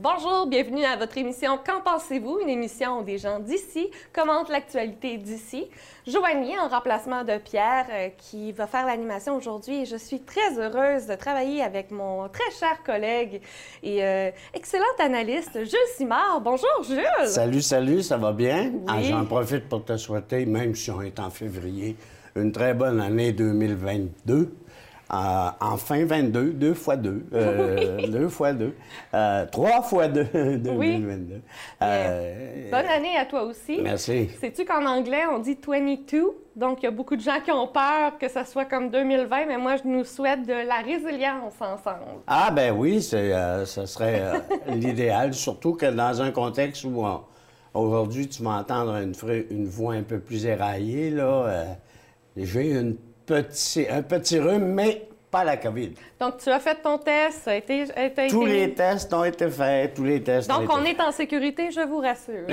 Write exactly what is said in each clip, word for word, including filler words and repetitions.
Bonjour, bienvenue à votre émission Qu'en pensez-vous? Une émission où des gens d'ici commentent l'actualité d'ici. Joanie, en remplacement de Pierre, euh, qui va faire l'animation aujourd'hui. Et je suis très heureuse de travailler avec mon très cher collègue et euh, excellent analyste, Jules Simard. Bonjour, Jules! Salut, salut, ça va bien? Oui. Ah, j'en profite pour te souhaiter, même si on est en février, une très bonne année deux mille vingt-deux. Euh, enfin vingt-deux, deux fois deux, euh, oui. deux fois deux, euh, trois fois deux, deux mille vingt-deux. Oui. Euh, bonne année à toi aussi. Merci. Sais-tu qu'en anglais, on dit vingt-deux? Donc, il y a beaucoup de gens qui ont peur que ça soit comme deux mille vingt, mais moi, je nous souhaite de la résilience ensemble. Ah, ben oui, c'est, euh, ce serait euh, l'idéal, surtout que dans un contexte où euh, aujourd'hui, tu vas entendre une, une voix un peu plus éraillée, là, euh, j'ai une Petit, un petit rhume, mais pas la COVID. Donc, tu as fait ton test, ça a été... A été tous les tests ont été faits, tous les tests Donc, ont on été est faits. en sécurité, je vous rassure.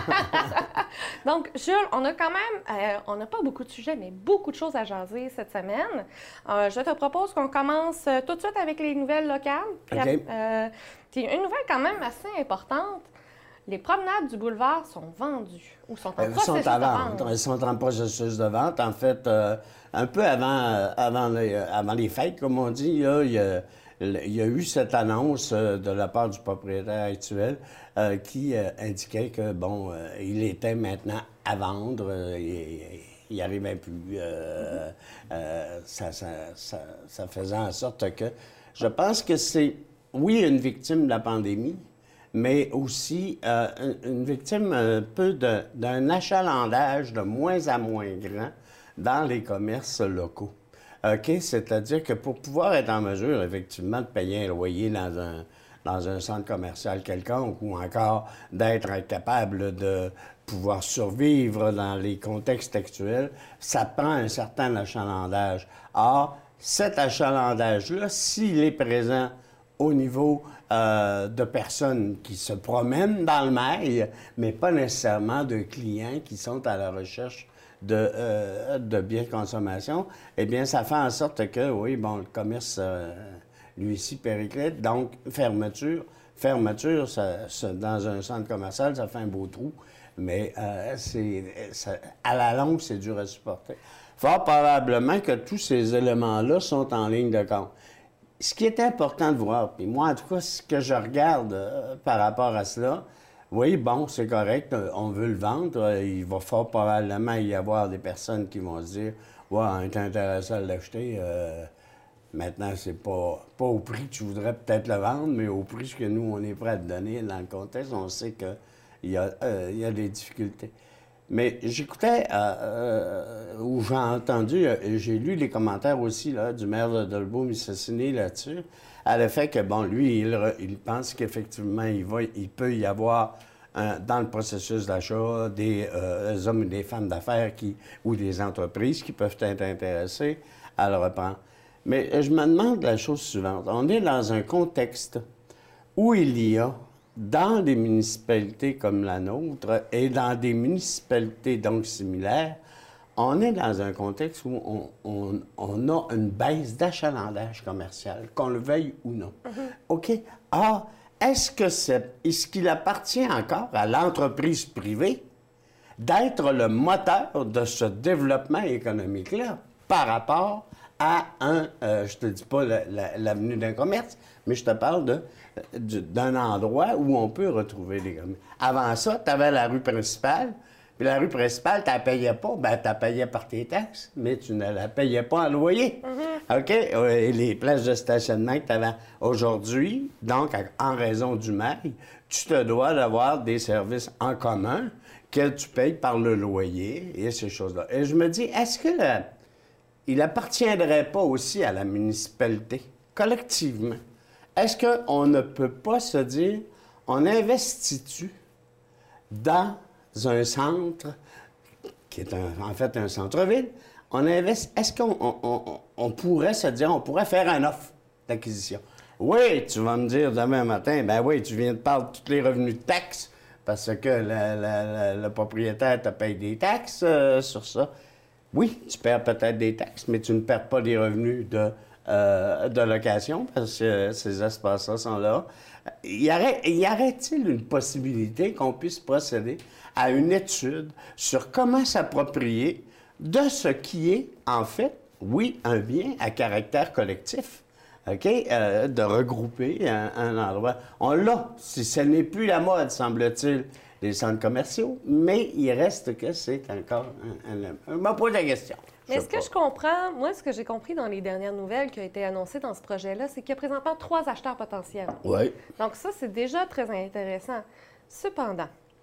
Donc, Jules, on a quand même... Euh, on n'a pas beaucoup de sujets, mais beaucoup de choses à jaser cette semaine. Euh, je te propose qu'on commence tout de suite avec les nouvelles locales. OK. Euh, c'est une nouvelle quand même assez importante. Les promenades du boulevard sont vendues ou sont en Elles processus sont à de vente. vente. Elles sont en processus de vente. En fait, euh, un peu avant, euh, avant, les, avant les fêtes, comme on dit, là, il, y a, il y a eu cette annonce euh, de la part du propriétaire actuel euh, qui euh, indiquait que, bon, euh, il était maintenant à vendre. Euh, et, il n'y arrivait plus. Euh, euh, ça, ça, ça, ça faisait en sorte que... Je pense que c'est, oui, une victime de la pandémie, mais aussi euh, une victime un peu de, d'un achalandage de moins en moins grand dans les commerces locaux. OK? C'est-à-dire que pour pouvoir être en mesure, effectivement, de payer un loyer dans un, dans un centre commercial quelconque ou encore d'être capable de pouvoir survivre dans les contextes actuels, ça prend un certain achalandage. Or, cet achalandage-là, s'il est présent au niveau euh, de personnes qui se promènent dans le mail, mais pas nécessairement de clients qui sont à la recherche de, euh, de biens de consommation, eh bien, ça fait en sorte que, oui, bon, le commerce, euh, lui aussi, périclite. Donc, fermeture. Fermeture, ça, ça, dans un centre commercial, ça fait un beau trou, mais euh, c'est, ça, à la longue, c'est dur à supporter. Fort probablement que tous ces éléments-là sont en ligne de compte. Ce qui est important de voir, puis moi, en tout cas, ce que je regarde euh, par rapport à cela, oui, bon, c'est correct, euh, on veut le vendre. Euh, il va fort probablement y avoir des personnes qui vont se dire « Ouais, on est intéressé à l'acheter. Euh, maintenant, c'est pas, pas au prix que tu voudrais peut-être le vendre, mais au prix que nous, on est prêt à te donner dans le contexte. On sait qu'il y, euh, y a des difficultés. » Mais j'écoutais, euh, euh, ou j'ai entendu, euh, j'ai lu les commentaires aussi là, du maire de Dolbeau-Mistassini là-dessus, à l'effet que, bon, lui, il, il pense qu'effectivement, il, va, il peut y avoir, un, dans le processus d'achat, des euh, hommes et des femmes d'affaires qui, ou des entreprises qui peuvent être intéressés à le reprendre. Mais je me demande la chose suivante. On est dans un contexte où il y a dans des municipalités comme la nôtre et dans des municipalités donc similaires, on est dans un contexte où on, on, on a une baisse d'achalandage commercial, qu'on le veuille ou non. Mm-hmm. OK? Or, est-ce que c'est, est-ce qu'il appartient encore à l'entreprise privée d'être le moteur de ce développement économique-là par rapport à un, euh, je te dis pas la, la, l'avenue d'un commerce, mais je te parle de, de, d'un endroit où on peut retrouver des commerces. Avant ça, tu avais la rue principale, puis la rue principale, tu ne la payais pas, bien, tu la payais par tes taxes, mais tu ne la payais pas en loyer. Mm-hmm. OK? Et les places de stationnement que tu avais aujourd'hui, donc, en raison du mail, tu te dois d'avoir des services en commun que tu payes par le loyer et ces choses-là. Et je me dis, est-ce que le... il appartiendrait pas aussi à la municipalité, collectivement? Est-ce qu'on ne peut pas se dire, on investit-tu dans un centre, qui est un, en fait un centre-ville, on investi, est-ce qu'on on, on, on pourrait se dire, on pourrait faire un offre d'acquisition? Oui, tu vas me dire demain matin, ben oui, tu viens de parler de tous les revenus de taxes, parce que la, la, la, le propriétaire te paye des taxes euh, sur ça. Oui, tu perds peut-être des taxes, mais tu ne perds pas des revenus de, euh, de location, parce que ces espaces-là sont là. Y aurait, y aurait-il une possibilité qu'on puisse procéder à une étude sur comment s'approprier de ce qui est, en fait, oui, un bien à caractère collectif, OK? Euh, de regrouper un, un endroit. On l'a, si ce n'est plus la mode, semble-t-il, les centres commerciaux, mais il reste que c'est encore un, un, un... Je me pose la question. Mais ce que je comprends, moi, ce que j'ai compris dans les dernières nouvelles qui ont été annoncées dans ce projet-là, c'est qu'il y a présentement trois acheteurs potentiels. Oui. Donc ça, c'est déjà très intéressant. Cependant,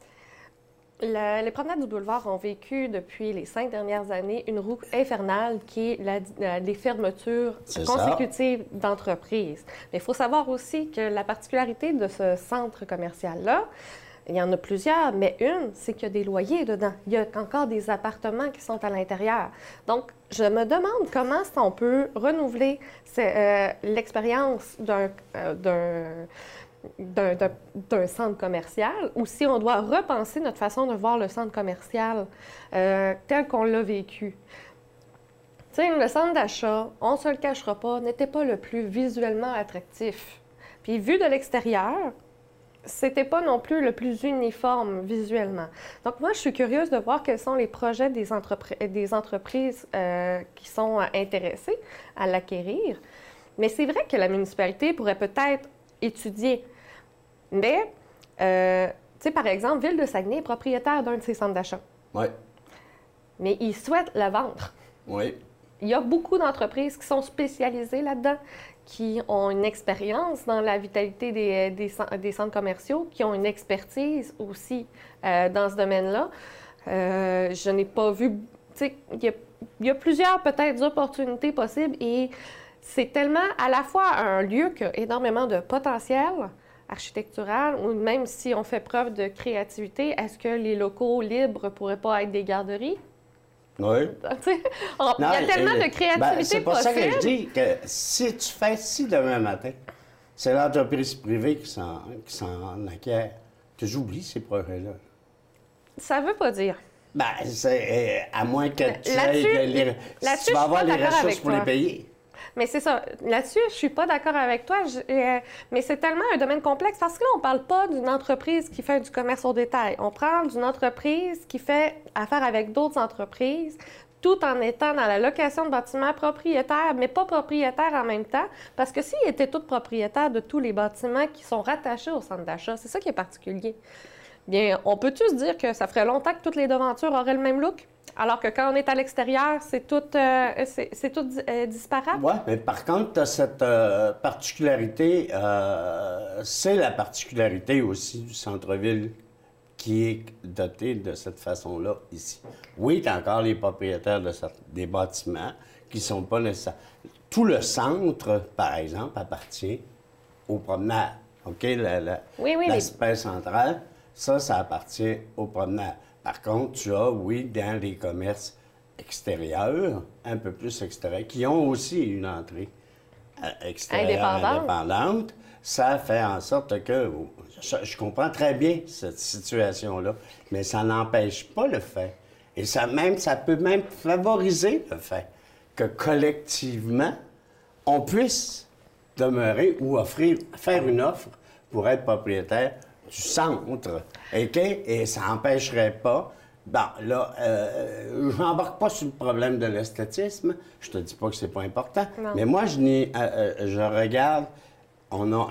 la- les promenades du boulevard ont vécu depuis les cinq dernières années une roue infernale qui est la, la- les fermetures C'est consécutives d'entreprises. Mais il faut savoir aussi que la particularité de ce centre commercial-là, il y en a plusieurs, mais une, c'est qu'il y a des loyers dedans. Il y a encore des appartements qui sont à l'intérieur. Donc, je me demande comment est-ce qu'on peut renouveler c'est, euh, l'expérience d'un, euh, d'un, d'un, d'un- d'un centre commercial ou si on doit repenser notre façon de voir le centre commercial euh, tel qu'on l'a vécu. Tu sais, le centre d'achat, on ne se le cachera pas, n'était pas le plus visuellement attractif. Puis, vu de l'extérieur, c'était pas non plus le plus uniforme visuellement. Donc, moi, je suis curieuse de voir quels sont les projets des, entrepri- des entreprises euh, qui sont euh, intéressées à l'acquérir. Mais c'est vrai que la municipalité pourrait peut-être étudier. Mais, euh, tu sais, par exemple, Ville de Saguenay est propriétaire d'un de ces centres d'achat. Oui. Mais ils souhaitent le vendre. Oui. Il y a beaucoup d'entreprises qui sont spécialisées là-dedans, qui ont une expérience dans la vitalité des, des, cen- des centres commerciaux, qui ont une expertise aussi euh, dans ce domaine-là. Euh, je n'ai pas vu... Tu sais, il y a, il y a plusieurs peut-être opportunités possibles et c'est tellement à la fois un lieu qui a énormément de potentiel architectural ou même si on fait preuve de créativité, est-ce que les locaux libres ne pourraient pas être des garderies? Oui. Tu sais, on- il y a Non, tellement euh, de créativité ben, c'est pour ça que je possible. dis que si tu fais si demain matin, c'est l'entreprise privée qui s'en, qui s'en acquiert, que j'oublie ces projets-là. Ça veut pas dire. Ben, c'est, euh, à moins que tu, Là-dessus, aies les- là-dessus, tu vas je avoir suis les pas d'accord ressources avec pour toi. les payer. Mais c'est ça. Là-dessus, je suis pas d'accord avec toi. Je- euh, mais c'est tellement un domaine complexe parce que là, on parle pas d'une entreprise qui fait du commerce au détail. On parle d'une entreprise qui fait affaire avec d'autres entreprises, tout en étant dans la location de bâtiments propriétaires, mais pas propriétaires en même temps, parce que s'ils étaient tous propriétaires de tous les bâtiments qui sont rattachés au centre d'achat, c'est ça qui est particulier. Bien, on peut-tu se dire que ça ferait longtemps que toutes les devantures auraient le même look? Alors que quand on est à l'extérieur, c'est tout, euh, c'est, c'est tout euh, disparate? Oui, mais par contre, tu as cette euh, particularité, euh, c'est la particularité aussi du centre-ville qui est doté de cette façon-là ici. Oui, tu as encore les propriétaires de cette- des bâtiments qui ne sont pas nécessaires. Tout le centre, par exemple, appartient aux promenades. OK? La- la- Oui, oui, L'aspect central, ça, ça appartient aux promenades. Par contre, tu as, oui, dans les commerces extérieurs, un peu plus extérieurs, qui ont aussi une entrée euh, extérieure Indépendante. indépendante, ça fait en sorte que, je, je comprends très bien cette situation-là, mais ça n'empêche pas le fait, et ça, même, ça peut même favoriser le fait que collectivement, on puisse demeurer ou offrir, faire une offre pour être propriétaire du centre, OK? Et ça n'empêcherait pas. Bon, là, euh, je n'embarque pas sur le problème de l'esthétisme. Je te dis pas que c'est pas important. Non. Mais moi, je, n'ai, euh, euh, je regarde, on a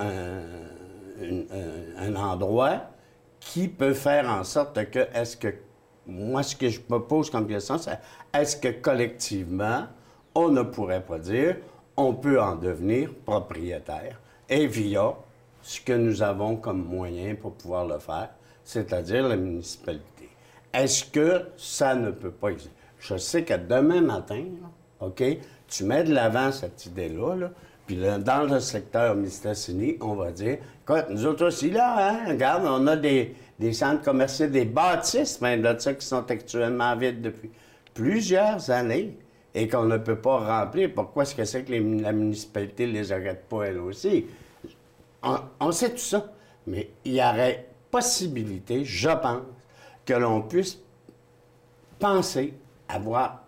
un, une- un- un endroit qui peut faire en sorte que, est-ce que, moi, ce que je me pose comme question, c'est est-ce que collectivement, on ne pourrait pas dire, on peut en devenir propriétaire et via ce que nous avons comme moyen pour pouvoir le faire, c'est-à-dire la municipalité. Est-ce que ça ne peut pas exister? Je sais que demain matin, là, OK, tu mets de l'avant cette idée-là, là, puis là, dans le secteur Mistassini, on va dire, écoute, nous autres aussi, là, hein, regarde, on a des, des centres commerciaux, des bâtisses, même de ça, qui sont actuellement vides depuis plusieurs années et qu'on ne peut pas remplir. Pourquoi est-ce que c'est que les- la municipalité ne les arrête pas, elle aussi? On, on sait tout ça, mais il y aurait possibilité, je pense, que l'on puisse penser avoir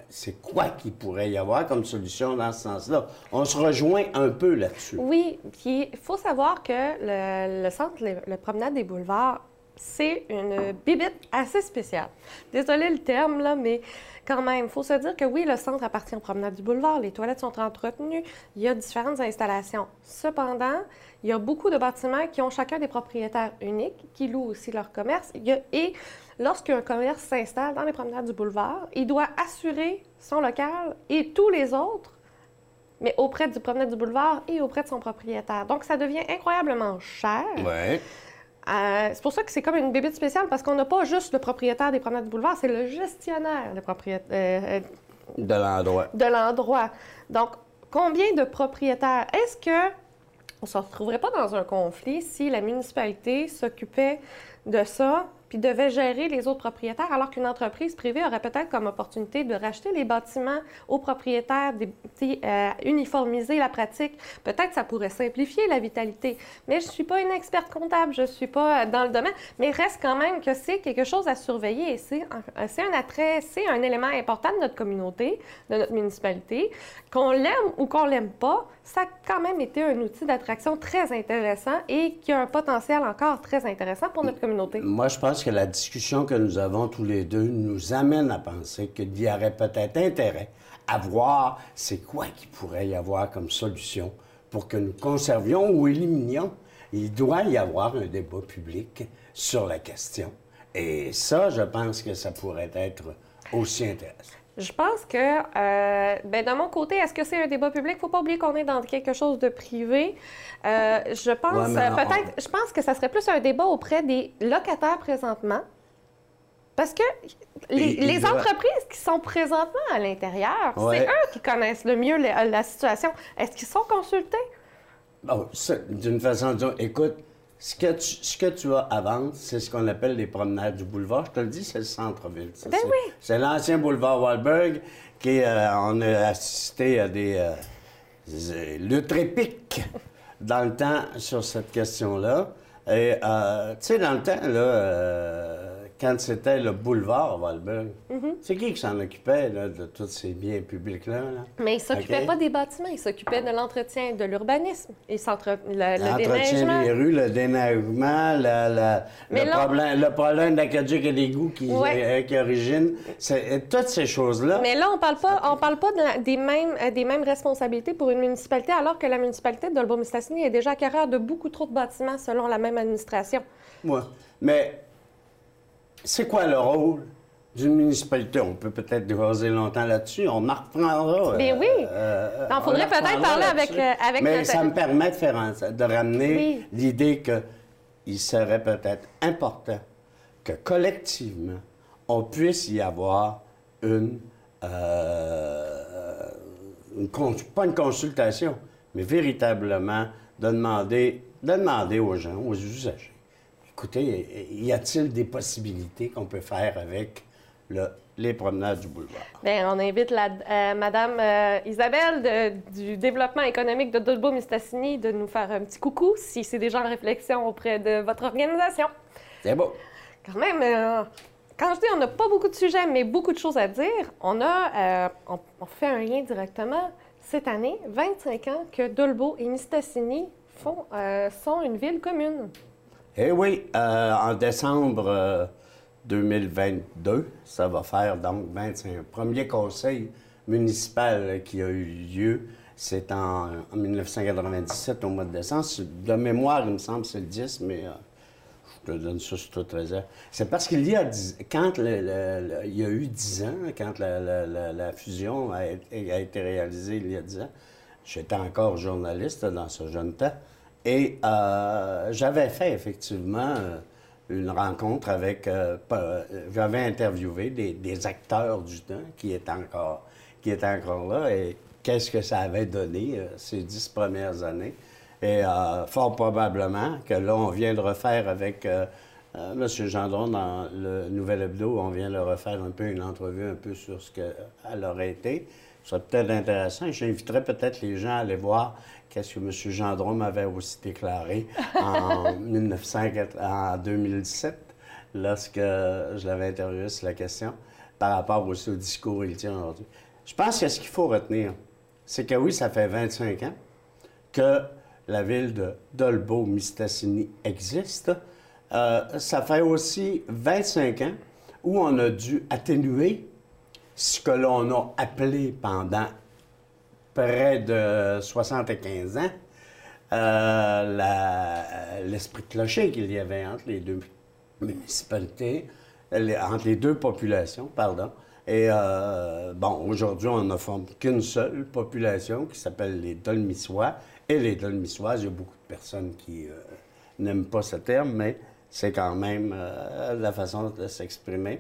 c'est quoi qu'il pourrait y avoir comme solution dans ce sens-là? On se rejoint un peu là-dessus. Oui, puis il faut savoir que le, le centre, le, le promenade des boulevards, c'est une bibite assez spéciale. Désolée le terme, là, mais quand même, il faut se dire que oui, le centre appartient au promenade du boulevard, les toilettes sont entretenues, il y a différentes installations. Cependant, il y a beaucoup de bâtiments qui ont chacun des propriétaires uniques, qui louent aussi leur commerce. Il y a, et lorsqu'un commerce s'installe dans les promenades du boulevard, il doit assurer son local et tous les autres, mais auprès du promenade du boulevard et auprès de son propriétaire. Donc, ça devient incroyablement cher. Ouais. Euh, c'est pour ça que c'est comme une bébite spéciale, parce qu'on n'a pas juste le propriétaire des promenades du boulevard, c'est le gestionnaire le propriétaire, euh, de l'endroit. De l'endroit. Donc, combien de propriétaires? Est-ce que on ne se retrouverait pas dans un conflit si la municipalité s'occupait de ça puis devait gérer les autres propriétaires, alors qu'une entreprise privée aurait peut-être comme opportunité de racheter les bâtiments aux propriétaires, des, euh, uniformiser la pratique. Peut-être que ça pourrait simplifier la vitalité. Mais je ne suis pas une experte comptable, je ne suis pas dans le domaine, mais reste quand même que c'est quelque chose à surveiller. Et c'est un attrait, c'est un élément important de notre communauté, de notre municipalité. Qu'on l'aime ou qu'on l'aime pas, ça a quand même été un outil d'attraction très intéressant et qui a un potentiel encore très intéressant pour notre communauté. Moi, je pense que la discussion que nous avons tous les deux nous amène à penser qu'il y aurait peut-être intérêt à voir c'est quoi qu'il pourrait y avoir comme solution pour que nous conservions ou éliminions. Il doit y avoir un débat public sur la question. Et ça, je pense que ça pourrait être aussi intéressant. Je pense que, euh, ben de mon côté, est-ce que c'est un débat public? Il ne faut pas oublier qu'on est dans quelque chose de privé. Euh, je pense ouais, euh, peut-être, on... je pense que ça serait plus un débat auprès des locataires présentement. Parce que les, et, les doit... entreprises qui sont présentement à l'intérieur, ouais. c'est eux qui connaissent le mieux la, la situation. Est-ce qu'ils sont consultés? Bon, d'une façon de dire, écoute, ce que tu, ce que tu as avant, c'est ce qu'on appelle les promenades du boulevard. Je te le dis, c'est le centre-ville. Ben oui. C'est l'ancien boulevard Wahlberg qui, euh, on a assisté à des, euh, des luttes épiques dans le temps sur cette question-là. Et, euh, tu sais, dans le temps, là, euh, quand c'était le boulevard Wahlberg, mm-hmm. c'est qui qui s'en occupait là, de tous ces biens publics-là? Là? Mais il ne s'occupait okay. pas des bâtiments, il s'occupait de l'entretien, de l'urbanisme. Le, le déneigement. Les rues, le déneigement, la, la, le, là, problème, le problème d'aqueduc et d'égout qui, ouais. euh, qui origine, toutes ces choses-là. Mais là, on parle pas, on parle pas de la, des, mêmes, des mêmes responsabilités pour une municipalité, alors que la municipalité de Dolbeau-Mistassini est déjà acquéreur de beaucoup trop de bâtiments selon la même administration. Oui, mais c'est quoi le rôle d'une municipalité? On peut peut-être jaser longtemps là-dessus, on en reprendra. Mais oui! Euh, il faudrait peut-être parler avec, euh, avec Mais notre... ça me permet de, faire en, de ramener oui. l'idée qu'il serait peut-être important que collectivement, on puisse y avoir une, euh, une pas une consultation, mais véritablement de demander, de demander aux gens, aux usagers, écoutez, y a-t-il des possibilités qu'on peut faire avec le, les promenades du boulevard? Bien, on invite la, euh, Mme euh, Isabelle de, du développement économique de Dolbeau-Mistassini de nous faire un petit coucou si c'est déjà en réflexion auprès de votre organisation. C'est beau. Quand même, euh, quand je dis on n'a pas beaucoup de sujets, mais beaucoup de choses à dire, on a, euh, on, on fait un lien directement. Cette année, vingt-cinq ans que Dolbeau et Mistassini font, euh, sont une ville commune. Eh oui, euh, en décembre euh, deux mille vingt-deux, ça va faire donc vingt-cinq. Le premier conseil municipal qui a eu lieu, c'est en, en mille neuf cent quatre-vingt-dix-sept, au mois de décembre. De mémoire, il me semble, c'est le dix, mais euh, je te donne ça sur toute réserve. C'est parce qu'il y a dix, quand le, le, le, il y a eu dix ans, quand la, la, la, la fusion a, a été réalisée il y a dix ans, j'étais encore journaliste dans ce jeune temps. Et euh, j'avais fait effectivement euh, une rencontre avec... Euh, j'avais interviewé des, des acteurs du temps qui étaient encore, qui étaient encore là et qu'est-ce que ça avait donné euh, ces dix premières années. Et euh, fort probablement que là, on vient de refaire avec euh, euh, M. Gendron dans le Nouvel Hebdo, on vient de refaire un peu une entrevue un peu sur ce qu'elle aurait été. Ce serait peut-être intéressant. J'inviterais peut-être les gens à aller voir qu'est-ce que M. Gendron m'avait aussi déclaré en, mille neuf cent quatre, en deux mille dix-sept, lorsque je l'avais interviewé sur la question. par rapport aussi au discours qu'il tient aujourd'hui. Je pense que ce qu'il faut retenir, c'est que oui, ça fait vingt-cinq ans que la ville de Dolbeau-Mistassini existe. Euh, ça fait aussi vingt-cinq ans où on a dû atténuer ce que l'on a appelé pendant près de soixante-quinze ans euh, la- l'esprit de clocher qu'il y avait entre les deux municipalités, les- entre les deux populations, pardon. Et euh, bon, aujourd'hui, on ne forme qu'une seule population qui s'appelle les Dolmissois. Et les Dolmissoises, il y a beaucoup de personnes qui euh, n'aiment pas ce terme, mais c'est quand même euh, la façon de s'exprimer.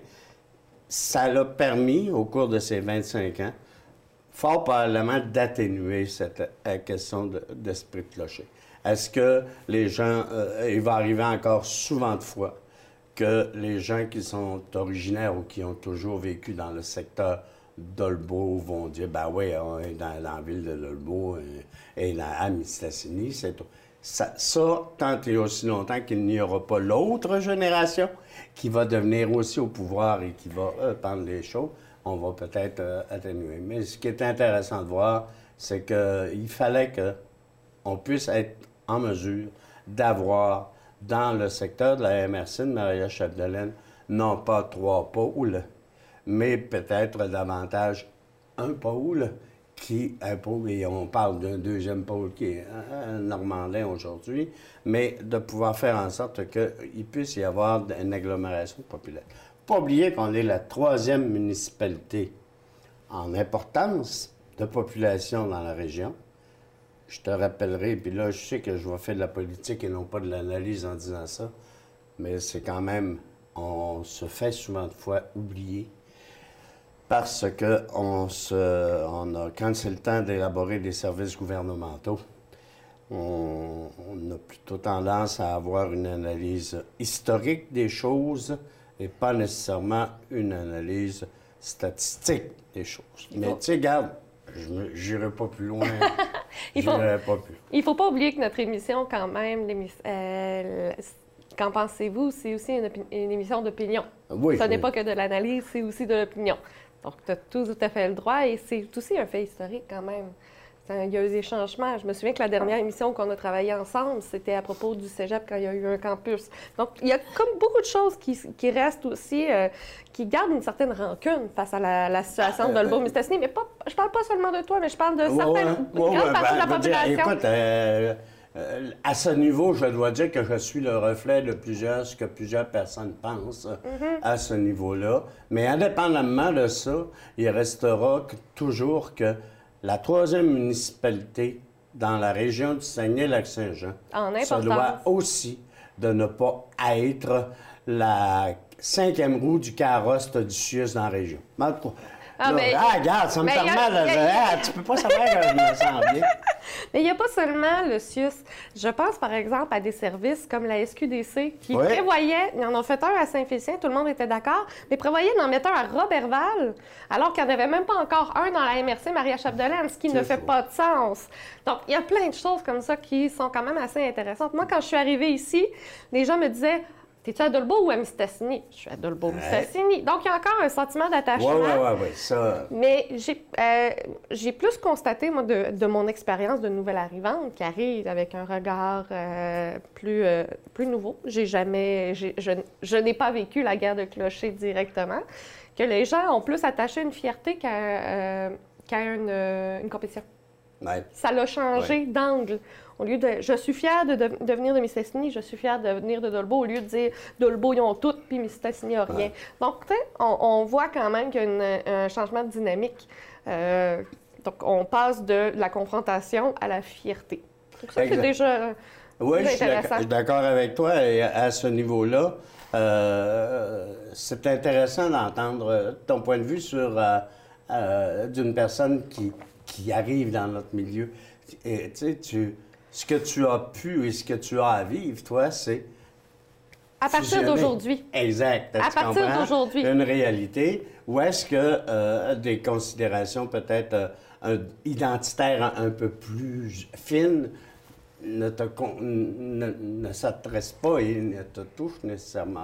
Ça l'a permis, au cours de ces vingt-cinq ans, fort probablement d'atténuer cette euh, question de- d'esprit de clocher. Est-ce que les gens, euh, il va arriver encore souvent de fois que les gens qui sont originaires ou qui ont toujours vécu dans le secteur d'Olbeau vont dire, ben oui, on est dans, dans la ville de l'Olbeau et, et dans, à Mistassini, c'est tout. Ça, ça, tant et aussi longtemps qu'il n'y aura pas l'autre génération qui va devenir aussi au pouvoir et qui va euh, prendre les choses, on va peut-être euh, atténuer. Mais ce qui est intéressant de voir, c'est qu'il fallait qu'on puisse être en mesure d'avoir dans le secteur de la M R C de Maria-Chapdelaine, non pas trois pôles, mais peut-être davantage un pôle qui, un pôle, et on parle d'un deuxième pôle qui est un Normandin aujourd'hui, mais de pouvoir faire en sorte qu'il puisse y avoir une agglomération populaire. Pas oublier qu'on est la troisième municipalité en importance de population dans la région. Je te rappellerai, puis là, je sais que je vais faire de la politique et non pas de l'analyse en disant ça, mais c'est quand même, on se fait souvent de fois oublier parce que on se, on a, quand c'est le temps d'élaborer des services gouvernementaux, on, on a plutôt tendance à avoir une analyse historique des choses et pas nécessairement une analyse statistique des choses. Mais tu sais, regarde, je n'irai pas plus loin. Il faut, J'irai pas plus. il faut pas oublier que notre émission, quand même, l'émis- euh, qu'en pensez-vous, c'est aussi une, opi- une émission d'opinion. Oui, Ce n'est oui. pas que de l'analyse, c'est aussi de l'opinion. Donc, tu as tout à fait le droit et c'est aussi un fait historique quand même. Ça- Il y a eu des changements. Je me souviens que la dernière émission qu'on a travaillé ensemble, c'était à propos du cégep quand il y a eu un campus. Donc, il y a comme beaucoup de choses qui, qui restent aussi, euh, qui gardent une certaine rancune face à la, la situation de Dolbeau-Mistassini. Mais pas, je parle pas seulement de toi, mais je parle de Ouais, certaines, ouais, une ouais, grande ouais, partie ben, de la je veux dire, population. écoute, euh, euh, à ce niveau, je dois dire que je suis le reflet de plusieurs, ce que plusieurs personnes pensent Mm-hmm. à ce niveau-là. Mais indépendamment de ça, il restera que- toujours que la troisième municipalité dans la région du Saguenay-Lac-Saint-Jean En se importance. doit aussi de ne pas être la cinquième roue du carrosse du C I U S dans la région. En tout cas, Ah, là, mais- ah, regarde, ça me mais y a- permet de y a- dire, ah, tu peux pas savoir que je me sens bien. Mais il n'y a pas seulement le C I U S. Je pense, par exemple, à des services comme la S Q D C qui Oui. prévoyaient, ils en ont fait un à Saint-Félicien, tout le monde était d'accord, mais prévoyaient d'en mettre un à Roberval, alors qu'il n'y en avait même pas encore un dans la M R C Maria-Chapdelaine, ce qui ne C'est fait faux. pas de sens. Donc, il y a plein de choses comme ça qui sont quand même assez intéressantes. Moi, quand je suis arrivée ici, les gens me disaient « T'es-tu à Dolbeau ou à Mistassini? » Je suis à Dolbeau-Mistassini. Donc, il y a encore un sentiment d'attachement. Oui, oui, oui, oui, ça. Mais j'ai euh, j'ai plus constaté, moi, de, de mon expérience de nouvelle arrivante qui arrive avec un regard euh, plus, euh, plus nouveau. J'ai jamais, j'ai- je, je n'ai pas vécu la guerre de clocher directement, que les gens ont plus attaché une fierté qu'à euh, qu'à une, euh, une compétition. Ouais. Ça l'a changé d'angle. Au lieu de « je suis fière de, de, de venir de Mistassini, je suis fière de venir de Dolbeau », au lieu de dire « Dolbeau, ils ont tout, puis Mistassini n'a rien Ouais. ». Donc, tu sais, on, on voit quand même qu'il y a une- un changement de dynamique. Euh, donc, on passe de la confrontation à la fierté. Donc, ça, c'est Exact. déjà Oui, plus je suis d'accord- je intéressant. suis d'accord avec toi. Et à à ce niveau-là, euh, c'est intéressant d'entendre ton point de vue sur euh, euh, d'une personne qui, qui arrive dans notre milieu. Et, tu sais, tu, ce que tu as pu et ce que tu as à vivre, toi, c'est À partir fusionner. d'aujourd'hui. Exact. À Tu partir comprends? d'aujourd'hui. Une réalité. Ou est-ce que euh, des considérations peut-être euh, un- identitaires un, un peu plus fines ne te con- ne, ne s'adressent pas et ne te touchent nécessairement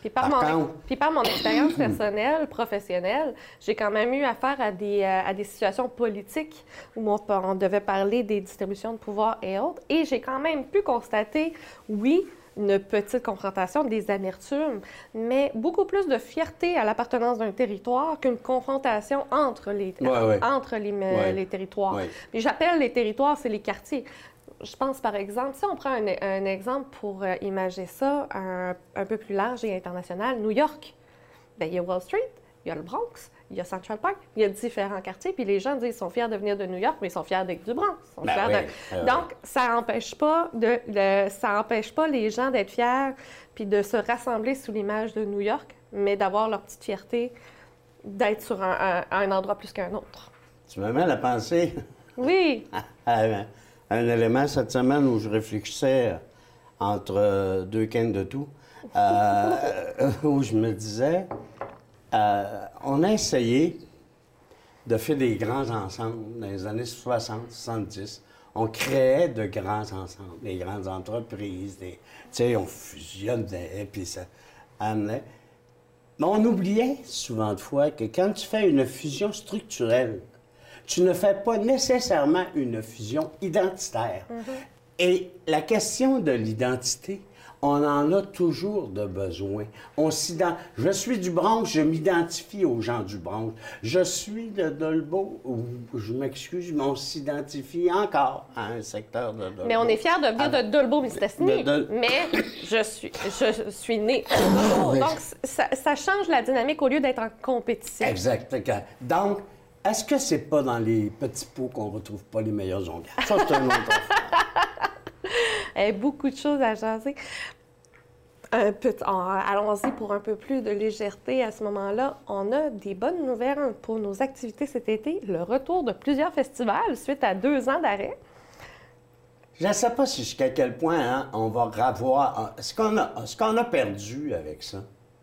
Puis par, Par mon, contre- puis par mon expérience personnelle, professionnelle, j'ai quand même eu affaire à des, euh, à des situations politiques où on, on devait parler des distributions de pouvoir et autres. Et j'ai quand même pu constater, oui, une petite confrontation, des amertumes, mais beaucoup plus de fierté à l'appartenance d'un territoire qu'une confrontation entre les, Ouais, ouais. entre les, Ouais. les territoires. Ouais. Puis j'appelle les territoires, c'est les quartiers. Je pense, par exemple, si on prend un, un exemple pour euh, imager ça un, un peu plus large et international, New York, bien, il y a Wall Street, il y a le Bronx, il y a Central Park, il y a différents quartiers, puis les gens disent qu'ils sont fiers de venir de New York, mais ils sont fiers d'être du Bronx. Ils sont Ben fiers oui, de... ben Donc, ça n'empêche pas, de, de- ça empêche pas les gens d'être fiers puis de se rassembler sous l'image de New York, mais d'avoir leur petite fierté d'être sur un, un- un endroit plus qu'un autre. Tu me mets à penser Oui, à un, un élément cette semaine où je réfléchissais entre euh, deux cannes de tout, euh, où je me disais, euh, on a essayé de faire des grands ensembles dans les années soixante, soixante-dix. On créait de grands ensembles, des grandes entreprises, des, tu sais, on fusionnait, puis ça amenait. Mais on oubliait souvent de fois que quand tu fais une fusion structurelle, tu ne fais pas nécessairement une fusion identitaire. Et la question de l'identité, on en a toujours de besoin. On s'ident- je suis du Bronx, je m'identifie aux gens du Bronx. Je suis de Dolbeau, ou je m'excuse, mais on s'identifie encore à un secteur de Dolbeau. mais on est fiers de venir de Dolbeau-Mistassini, De- de- mais je suis, je suis née à Dolbeau. Donc, ça, ça change la dynamique au lieu d'être en compétition. Exact. Donc, est-ce que c'est pas dans les petits pots qu'on retrouve pas les meilleurs ongles? Ça, c'est un autre affaire. Eh, beaucoup de choses à jaser. Un peu, en- allons-y pour un peu plus de légèreté à ce moment-là. On a des bonnes nouvelles pour nos activités cet été. Le retour de plusieurs festivals suite à deux ans d'arrêt. Je ne sais pas si jusqu'à quel point hein, on va revoir. Ce qu'on a, ce qu'on a perdu avec ça,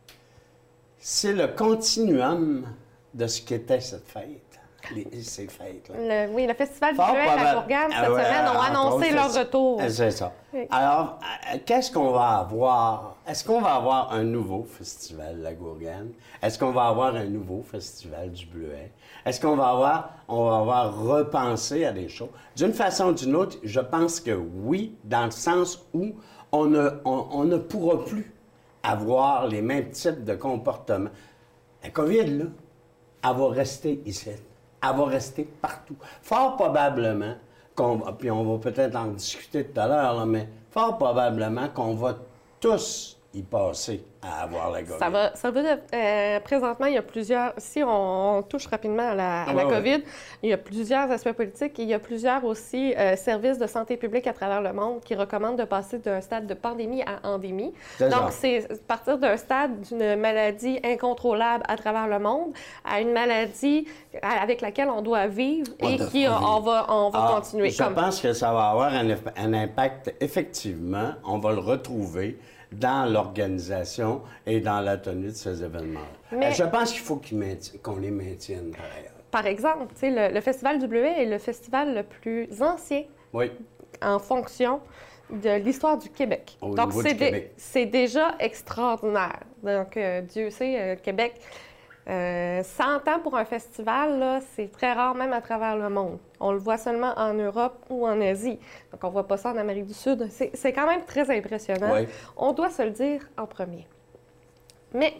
c'est le continuum de ce qu'était cette fête. Les, ces fêtes-là. Le- oui, le Festival du Fort Bleuet à probable- Bourgane, cette Ah ouais, semaine, ont entre annoncé autres, leur c'est- retour. C'est ça. Oui. Alors, euh, qu'est-ce qu'on va avoir? Est-ce qu'on va avoir un nouveau festival La Gourgane? Est-ce qu'on va avoir un nouveau festival du Bleuet? Est-ce qu'on va avoir, on va avoir repensé à des choses? D'une façon ou d'une autre, je pense que oui, dans le sens où on ne, on, on ne pourra plus avoir les mêmes types de comportements. La COVID, là, elle va rester ici. Elle va rester partout. Fort probablement, qu'on, puis on va peut-être en discuter tout à l'heure, là, mais fort probablement qu'on va tous y passer à avoir la COVID. Ça va, ça va euh, présentement, il y a plusieurs. Si on, on touche rapidement à la, à la Ouais, ouais. COVID, il y a plusieurs aspects politiques et il y a plusieurs aussi euh, services de santé publique à travers le monde qui recommandent de passer d'un stade de pandémie à endémie. C'est ça. Donc, c'est partir d'un stade d'une maladie incontrôlable à travers le monde à une maladie avec laquelle on doit vivre On et doit qui vivre. on va, on va Ah, continuer. Je Comme- pense que ça va avoir un, eff- un impact, effectivement, on va le retrouver dans l'organisation et dans la tenue de ces événements. Mais- Euh, Je pense qu'il faut qu'ils mainti- qu'on les maintienne, par ailleurs. Par exemple, tu sais, le, le Festival du Bleuet est le festival le plus ancien Oui. en fonction de l'histoire du Québec. Au Donc, niveau c'est du dé- Québec. c'est déjà extraordinaire. Donc, euh, Dieu sait, euh, Québec, euh, cent ans pour un festival, là, c'est très rare, même à travers le monde. On le voit seulement en Europe ou en Asie. Donc, on ne voit pas ça en Amérique du Sud. C'est c'est quand même très impressionnant. Oui. On doit se le dire en premier. Mais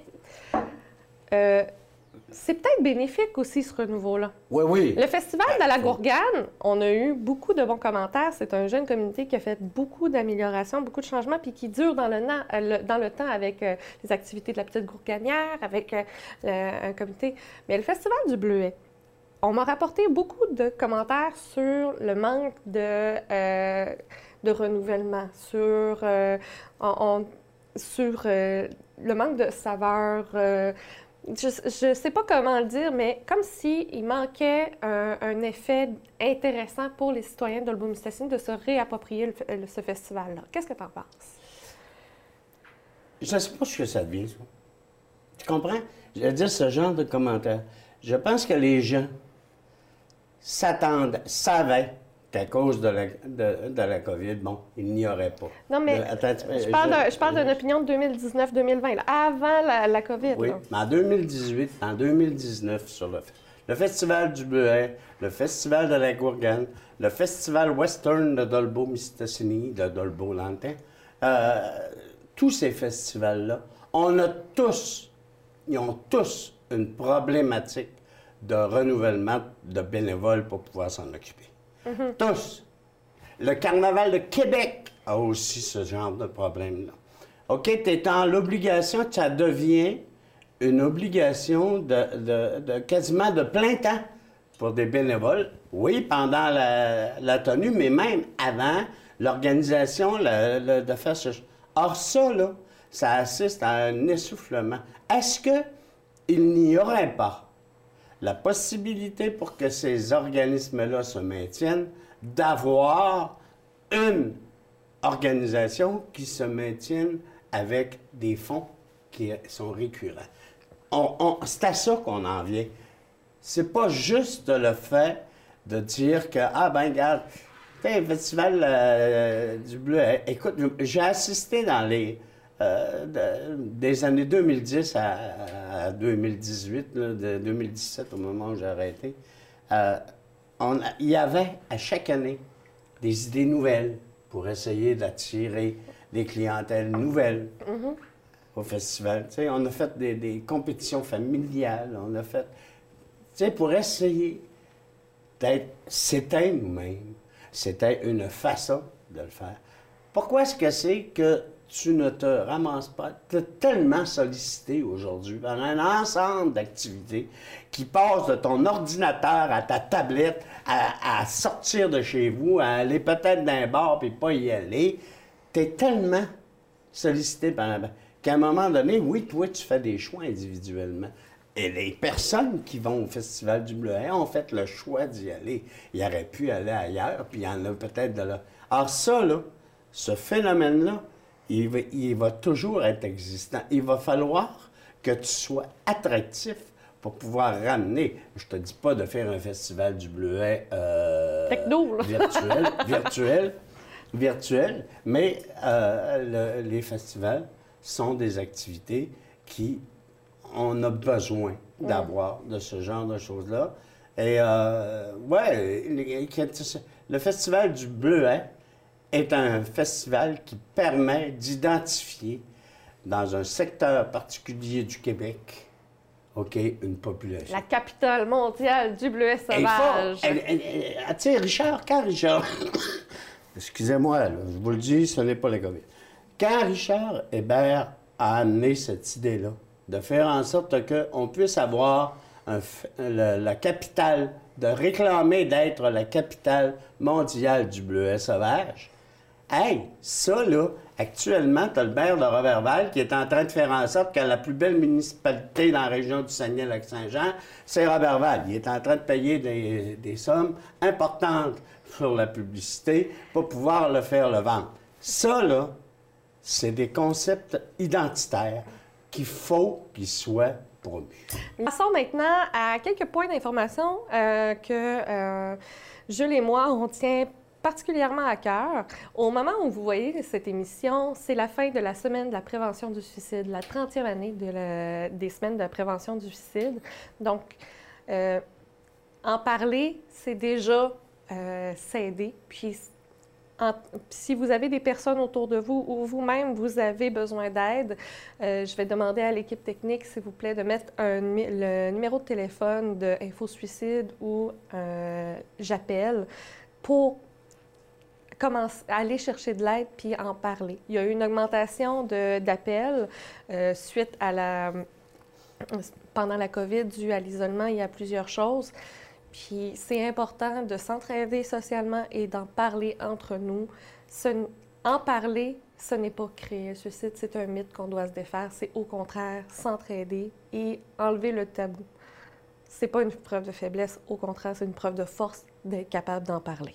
euh, c'est peut-être bénéfique aussi, ce renouveau-là. Oui, oui. Le Festival de la faut- Gourgane, on a eu beaucoup de bons commentaires. C'est un jeune communauté qui a fait beaucoup d'améliorations, beaucoup de changements, puis qui dure dans le, na- euh, le- dans le temps avec euh, les activités de la Petite Gourganière, avec euh, le- un comité. Mais le Festival du Bleuet, on m'a rapporté beaucoup de commentaires sur le manque de, euh, de renouvellement, sur, euh, on- on- sur euh, le manque de saveur. euh, je ne sais pas comment le dire, mais comme s'il manquait un, un effet intéressant pour les citoyens de Dolbeau-Mistassini de se réapproprier le fe- le- ce festival-là. Qu'est-ce que tu en penses? Je ne sais pas ce que ça devient, ça. Tu comprends? Je veux dire ce genre de commentaires. Je pense que les gens s'attendent, savaient qu'à cause de la, de, de la COVID, bon, il n'y aurait pas. Non, mais de, attends, je parle d'un- je parle d'une opinion de deux mille dix-neuf deux mille vingt, là, avant la, la COVID. Oui, là. mais en deux mille dix-huit, en deux mille dix-neuf, sur le, le Festival du Bleuet, le Festival de la Gourgane, le Festival Western de Dolbeau-Mistassini, de Dolbeau-Lantin, euh, tous ces festivals-là, on a tous, ils ont tous une problématique de renouvellement de bénévoles pour pouvoir s'en occuper. Mm-hmm. Tous. Le Carnaval de Québec a aussi ce genre de problème-là. OK, tu es en l'obligation, ça devient une obligation de, de, de quasiment de plein temps pour des bénévoles. Oui, pendant la, la tenue, mais même avant l'organisation le, le, de faire ce... Or, ça, là, ça assiste à un essoufflement. Est-ce qu'il n'y aurait pas la possibilité pour que ces organismes-là se maintiennent d'avoir une organisation qui se maintienne avec des fonds qui sont récurrents? On, on, c'est à ça qu'on en vient. C'est pas juste le fait de dire que, ah ben regarde, le festival euh, du Bleu, écoute, j'ai assisté dans les... Euh, de, des années deux mille dix à, à deux mille dix-huit, là, de deux mille dix-sept au moment où j'ai arrêté, euh, on, il y avait à chaque année des idées nouvelles pour essayer d'attirer des clientèles nouvelles mm-hmm. au festival. Tu sais, on a fait des, des compétitions familiales, on a fait, tu sais, pour essayer d'être, c'était nous-mêmes, c'était une façon de le faire. Pourquoi est-ce que c'est que tu ne te ramasses pas? Tu es tellement sollicité aujourd'hui par un ensemble d'activités qui passent de ton ordinateur à ta tablette, à, à sortir de chez vous, à aller peut-être d'un bar puis pas y aller. Tu es tellement sollicité par un... qu'à un moment donné, oui, toi, tu fais des choix individuellement. Et les personnes qui vont au Festival du Bleuet ont fait le choix d'y aller. Ils auraient pu aller ailleurs, puis il y en a peut-être de là. Alors ça, là, ce phénomène-là, Il va, il va toujours être existant. Il va falloir que tu sois attractif pour pouvoir ramener. Je te dis pas de faire un festival du Bleuet euh, virtuel, virtuel, virtuel, mais euh, le, les festivals sont des activités qui on a besoin d'avoir de ce genre de choses-là. Et euh, ouais, le festival du Bleuet est un festival qui permet d'identifier dans un secteur particulier du Québec, OK, une population. La capitale mondiale du bleuet sauvage. Tu sais, Richard, quand Richard... Excusez-moi, là, je vous le dis, ce n'est pas la COVID. Quand Richard Hébert a amené cette idée-là, de faire en sorte qu'on puisse avoir un, le, la capitale, de réclamer d'être la capitale mondiale du bleuet sauvage, hey, ça, là, actuellement, tu as le maire de Roberval qui est en train de faire en sorte que la plus belle municipalité dans la région du Saguenay-Lac-Saint-Jean, c'est Roberval. Il est en train de payer des, des sommes importantes sur la publicité pour pouvoir le faire le vendre. Ça, là, c'est des concepts identitaires qu'il faut qu'ils soient promus. Passons maintenant à quelques points d'information euh, que euh, Jules et moi, on tient particulièrement à cœur. Au moment où vous voyez cette émission, c'est la fin de la semaine de la prévention du suicide, la trentième année de la, des semaines de la prévention du suicide. Donc, euh, en parler, c'est déjà euh, s'aider. Puis, en, si vous avez des personnes autour de vous ou vous-même, vous avez besoin d'aide, euh, je vais demander à l'équipe technique, s'il vous plaît, de mettre un, le numéro de téléphone de Info Suicide ou euh, J'appelle pour commencer à aller chercher de l'aide puis en parler. Il y a eu une augmentation d'appels euh, suite à la... pendant la COVID, dû à l'isolement, il y a plusieurs choses. Puis c'est important de s'entraider socialement et d'en parler entre nous. Ce, en parler, ce n'est pas créer un suicide, c'est un mythe qu'on doit se défaire. C'est au contraire s'entraider et enlever le tabou. C'est pas une preuve de faiblesse, au contraire, c'est une preuve de force d'être capable d'en parler.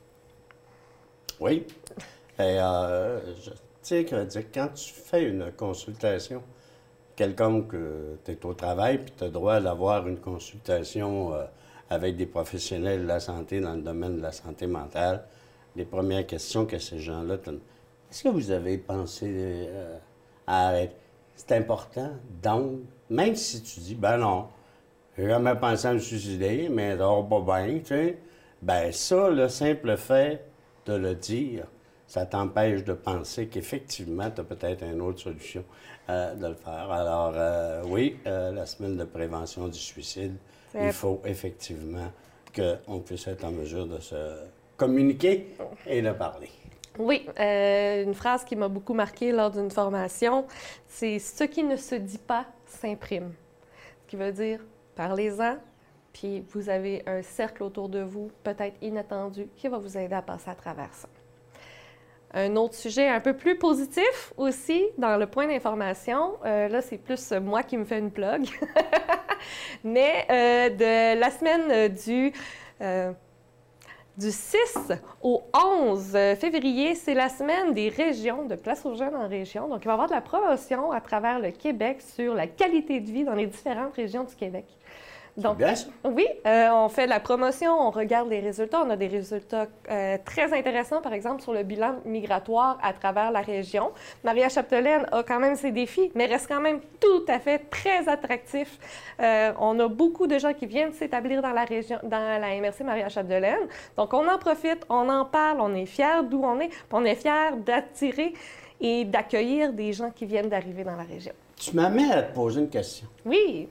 Oui. Et euh, je sais que dire, quand tu fais une consultation, quelconque, tu es au travail, puis tu as le droit d'avoir une consultation euh, avec des professionnels de la santé dans le domaine de la santé mentale, les premières questions que ces gens-là te demandent, est-ce que vous avez pensé euh, à arrêter? C'est important. Donc, même si tu dis, ben non, j'ai jamais pensé à me suicider, mais ça va pas bien, tu sais, ben ça, le simple fait de le dire, ça t'empêche de penser qu'effectivement, tu as peut-être une autre solution euh, de le faire. Alors, euh, oui, euh, la semaine de prévention du suicide, il faut effectivement qu'on puisse être en mesure de se communiquer et de parler. Oui, euh, une phrase qui m'a beaucoup marquée lors d'une formation, c'est « ce qui ne se dit pas s'imprime ». Ce qui veut dire, parlez-en, puis vous avez un cercle autour de vous, peut-être inattendu, qui va vous aider à passer à travers ça. Un autre sujet un peu plus positif aussi, dans le point d'information, euh, là c'est plus moi qui me fais une plug, mais euh, de la semaine du... Euh, Du six au onze février, c'est la semaine des régions, de Place aux jeunes en région. Donc, il va y avoir de la promotion à travers le Québec sur la qualité de vie dans les différentes régions du Québec. Donc, bien ça. Oui, euh, on fait de la promotion, on regarde les résultats. On a des résultats euh, très intéressants, par exemple, sur le bilan migratoire à travers la région. Maria-Chapdelaine a quand même ses défis, mais reste quand même tout à fait très attractif. Euh, on a beaucoup de gens qui viennent s'établir dans la région, dans la M R C Maria-Chapdelaine. Donc, on en profite, on en parle, on est fiers d'où on est, puis on est fiers d'attirer et d'accueillir des gens qui viennent d'arriver dans la région. Tu m'amènes à te poser une question. Oui.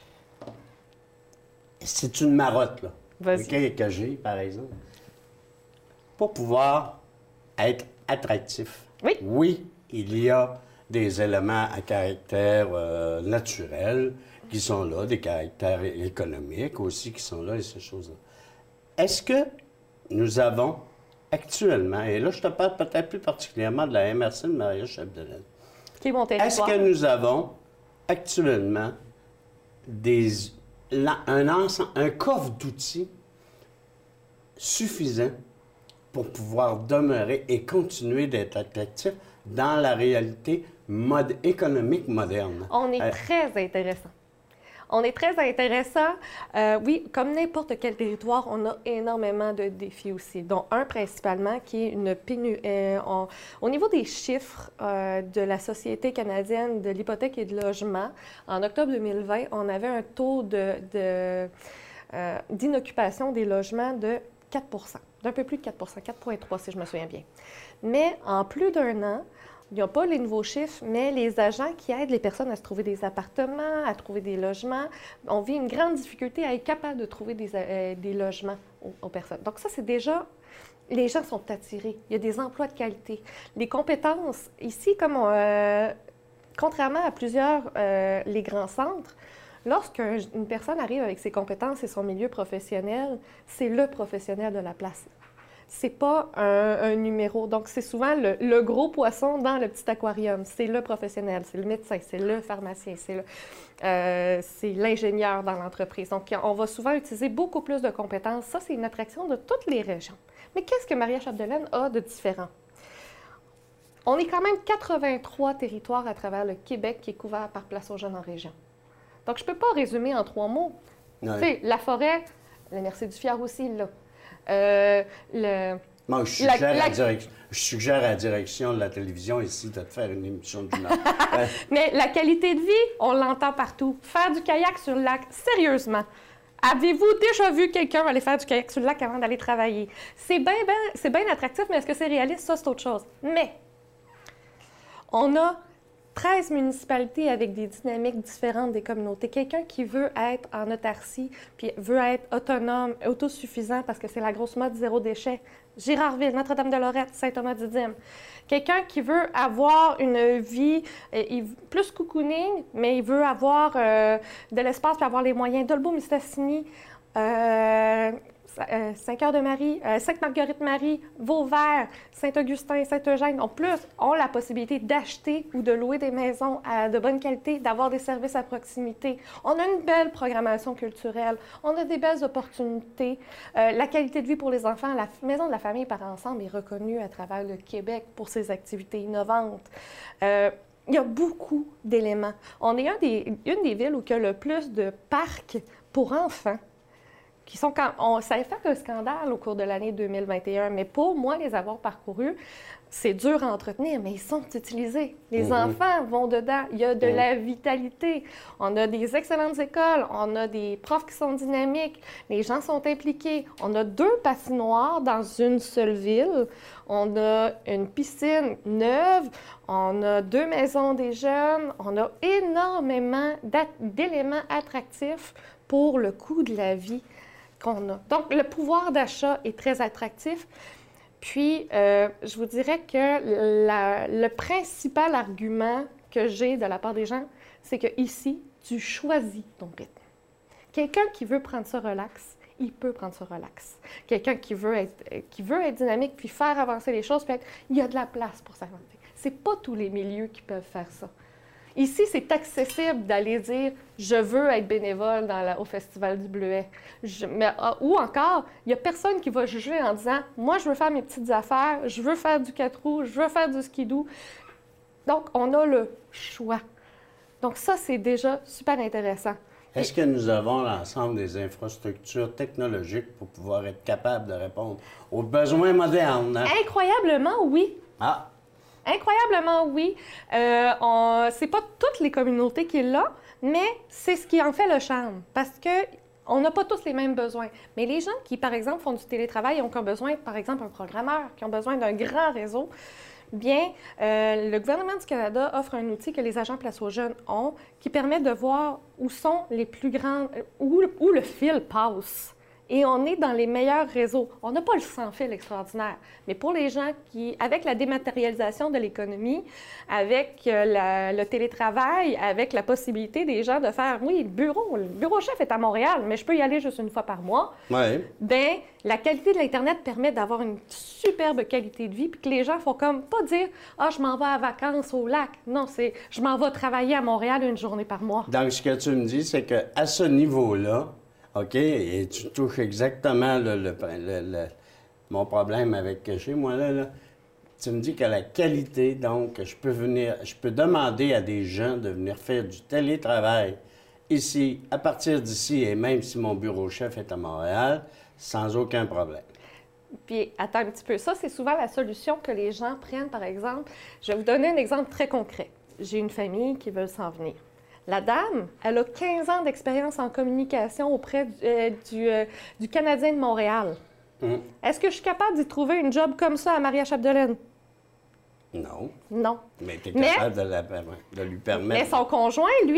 C'est une marotte, là, Vas-y. que j'ai, par exemple. Pour pouvoir être attractif, Oui. oui, il y a des éléments à caractère euh, naturel qui sont là, des caractères économiques aussi qui sont là et ces choses-là. Est-ce que nous avons actuellement, et là je te parle peut-être plus particulièrement de la M R C de Maria-Chapdelaine, Qui est mon territoire. est-ce que nous avons actuellement des... La, un, ensemble, un coffre d'outils suffisant pour pouvoir demeurer et continuer d'être attractif dans la réalité mode, économique moderne? On est Euh, très intéressant. On est très intéressant. Euh, oui, comme n'importe quel territoire, on a énormément de défis aussi, dont un principalement qui est une pénurie. Euh, on- au niveau des chiffres euh, de la Société canadienne de l'hypothèque et de logement, en octobre deux mille vingt, on avait un taux de, de, euh, d'inoccupation des logements de quatre pour cent, d'un peu plus de quatre pour cent, quatre virgule trois si je me souviens bien. Mais en plus d'un an, il n'y a pas les nouveaux chiffres, mais les agents qui aident les personnes à se trouver des appartements, à trouver des logements, on vit une grande difficulté à être capable de trouver des, euh, des logements aux, aux personnes. Donc ça, c'est déjà... Les gens sont attirés. Il y a des emplois de qualité. Les compétences, ici, comme on, euh, contrairement à plusieurs, euh, les grands centres, lorsqu'une personne arrive avec ses compétences et son milieu professionnel, c'est le professionnel de la place. C'est pas un, un numéro. Donc, c'est souvent le, le gros poisson dans le petit aquarium. C'est le professionnel, c'est le médecin, c'est le pharmacien, c'est le, euh, c'est l'ingénieur dans l'entreprise. Donc, on va souvent utiliser beaucoup plus de compétences. Ça, c'est une attraction de toutes les régions. Mais qu'est-ce que Maria-Chapdelaine a de différent? On est quand même quatre-vingt-trois territoires à travers le Québec qui est couvert par Place aux jeunes en région. Donc, je ne peux pas résumer en trois mots. Ouais. Tu sais, la forêt, la M R C du Fjord aussi, là. Euh, le... Moi, je suggère, La- la- à direc- je suggère à la direction de la télévision ici de te faire une émission d'une heure. Euh, Mais la qualité de vie, on l'entend partout. Faire du kayak sur le lac, sérieusement. Avez-vous déjà vu quelqu'un aller faire du kayak sur le lac avant d'aller travailler? C'est bien ben, c'est bien attractif, mais est-ce que c'est réaliste? Ça, c'est autre chose. Mais on a treize municipalités avec des dynamiques différentes des communautés. Quelqu'un qui veut être en autarcie, puis veut être autonome, autosuffisant, parce que c'est la grosse mode zéro déchet. Girardville, Notre-Dame-de-Lorette, Saint-Thomas-Didyme. Quelqu'un qui veut avoir une vie euh, il- plus cocooning, mais il veut avoir euh, de l'espace puis avoir les moyens. Dolbeau-Mistassini, euh, euh, Saint-Cœur-de-Marie, euh, Sainte-Marguerite-Marie, Vauvert, Saint-Augustin, Saint-Eugène, ont plus ont la possibilité d'acheter ou de louer des maisons à de bonne qualité, d'avoir des services à proximité. On a une belle programmation culturelle, on a des belles opportunités. Euh, la qualité de vie pour les enfants, la Maison de la famille par ensemble est reconnue à travers le Québec pour ses activités innovantes. Euh, il y a beaucoup d'éléments. On est un des, une des villes où il y a le plus de parcs pour enfants qui sont quand... On, ça a fait un scandale au cours de l'année deux mille vingt et un, mais pour moi, les avoir parcourus, c'est dur à entretenir, mais ils sont utilisés. Les mm-hmm. enfants vont dedans. Il y a de mm-hmm. la vitalité. On a des excellentes écoles. On a des profs qui sont dynamiques. Les gens sont impliqués. On a deux patinoires dans une seule ville. On a une piscine neuve. On a deux maisons des jeunes. On a énormément d'éléments attractifs pour le coût de la vie qu'on a. Donc, le pouvoir d'achat est très attractif. Puis, euh, je vous dirais que la, le principal argument que j'ai de la part des gens, c'est qu'ici, tu choisis ton rythme. Quelqu'un qui veut prendre ça relax, il peut prendre ça relax. Quelqu'un qui veut être, qui veut être dynamique puis faire avancer les choses, peut-être, il y a de la place pour s'avancer. Ce n'est pas tous les milieux qui peuvent faire ça. Ici, c'est accessible d'aller dire « je veux être bénévole dans la, au Festival du Bleuet ». Mais, ou encore, il n'y a personne qui va juger en disant « moi, je veux faire mes petites affaires, je veux faire du quatre roues, je veux faire du skidoo ». Donc, on a le choix. Donc ça, c'est déjà super intéressant. Est-ce que nous avons l'ensemble des infrastructures technologiques pour pouvoir être capables de répondre aux besoins modernes? Hein? Incroyablement, oui. Ah! Incroyablement, oui. Euh, on... C'est pas toutes les communautés qui l'ont, mais c'est ce qui en fait le charme, parce que on n'a pas tous les mêmes besoins. Mais les gens qui, par exemple, font du télétravail et ont besoin, par exemple, un programmeur, qui ont besoin d'un grand réseau, bien, euh, le gouvernement du Canada offre un outil que les agents Place aux jeunes ont, qui permet de voir où sont les plus grands, où, où le fil passe. Et on est dans les meilleurs réseaux. On n'a pas le sans-fil extraordinaire. Mais pour les gens qui, avec la dématérialisation de l'économie, avec euh, la, le télétravail, avec la possibilité des gens de faire, oui, le bureau, le bureau chef est à Montréal, mais je peux y aller juste une fois par mois. Oui. Bien, la qualité de l'Internet permet d'avoir une superbe qualité de vie, puis que les gens font comme, pas dire, ah, je m'en vais à vacances au lac. Non, c'est, je m'en vais travailler à Montréal une journée par mois. Donc, ce que tu me dis, c'est qu'à ce niveau-là, OK, et tu touches exactement le, le, le, le, mon problème avec chez moi, là, là. Tu me dis que la qualité, donc, je peux venir, je peux demander à des gens de venir faire du télétravail ici, à partir d'ici, et même si mon bureau chef est à Montréal, sans aucun problème. Puis, attends un petit peu, ça, c'est souvent la solution que les gens prennent, par exemple. Je vais vous donner un exemple très concret. J'ai une famille qui veut s'en venir. La dame, elle a quinze ans d'expérience en communication auprès du, euh, du, euh, du Canadien de Montréal. Mmh. Est-ce que je suis capable d'y trouver une job comme ça à Maria-Chapdelaine? Non. Non. Mais tu es capable mais, de, la, de lui permettre. Mais son conjoint, lui,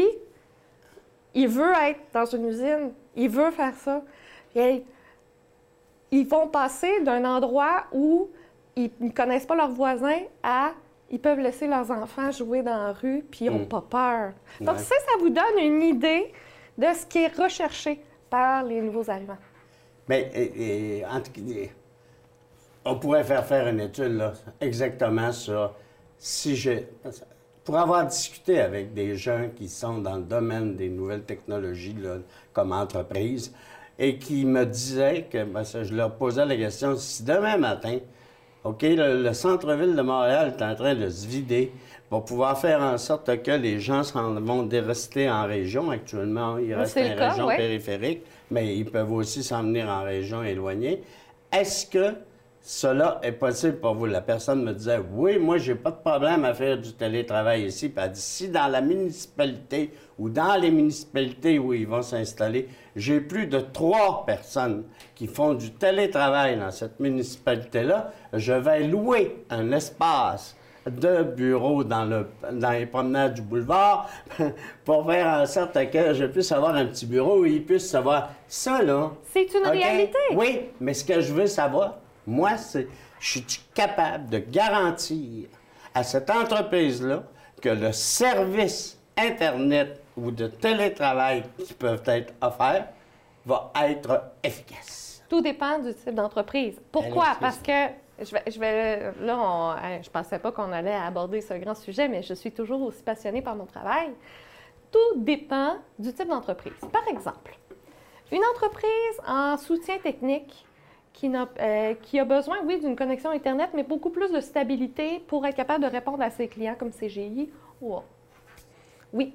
il veut être dans une usine. Il veut faire ça. Et ils vont passer d'un endroit où ils ne connaissent pas leurs voisins à... Ils peuvent laisser leurs enfants jouer dans la rue, puis ils n'ont mm. pas peur. Donc, ouais. ça, ça vous donne une idée de ce qui est recherché par les nouveaux arrivants. Bien, et, et, entre, et, on pourrait faire faire une étude, là, exactement sur si je... Pour avoir discuté avec des gens qui sont dans le domaine des nouvelles technologies, là, comme entreprise, et qui me disaient que, ben, ça, je leur posais la question, si demain matin, OK, le, le centre-ville de Montréal est en train de se vider pour pouvoir faire en sorte que les gens s'en vont rester en région. Actuellement, ils restent en cas, région ouais. périphérique, mais ils peuvent aussi s'en venir en région éloignée. Est-ce que cela est possible pour vous? La personne me disait, oui, moi, j'ai pas de problème à faire du télétravail ici. Puis elle dit, si dans la municipalité ou dans les municipalités où ils vont s'installer, j'ai plus de trois personnes qui font du télétravail dans cette municipalité-là, je vais louer un espace de bureau dans, le, dans les promenades du boulevard pour faire en sorte que je puisse avoir un petit bureau où ils puissent savoir ça, là. C'est une okay? réalité. Oui, mais ce que je veux savoir, moi, c'est, je suis capable de garantir à cette entreprise-là que le service Internet ou de télétravail qui peuvent être offerts va être efficace. Tout dépend du type d'entreprise. Pourquoi? Parce que, je vais, je vais là, on, je ne pensais pas qu'on allait aborder ce grand sujet, mais je suis toujours aussi passionnée par mon travail. Tout dépend du type d'entreprise. Par exemple, une entreprise en soutien technique qui, n'a, euh, qui a besoin, oui, d'une connexion Internet, mais beaucoup plus de stabilité pour être capable de répondre à ses clients comme C G I ou autre. Oui,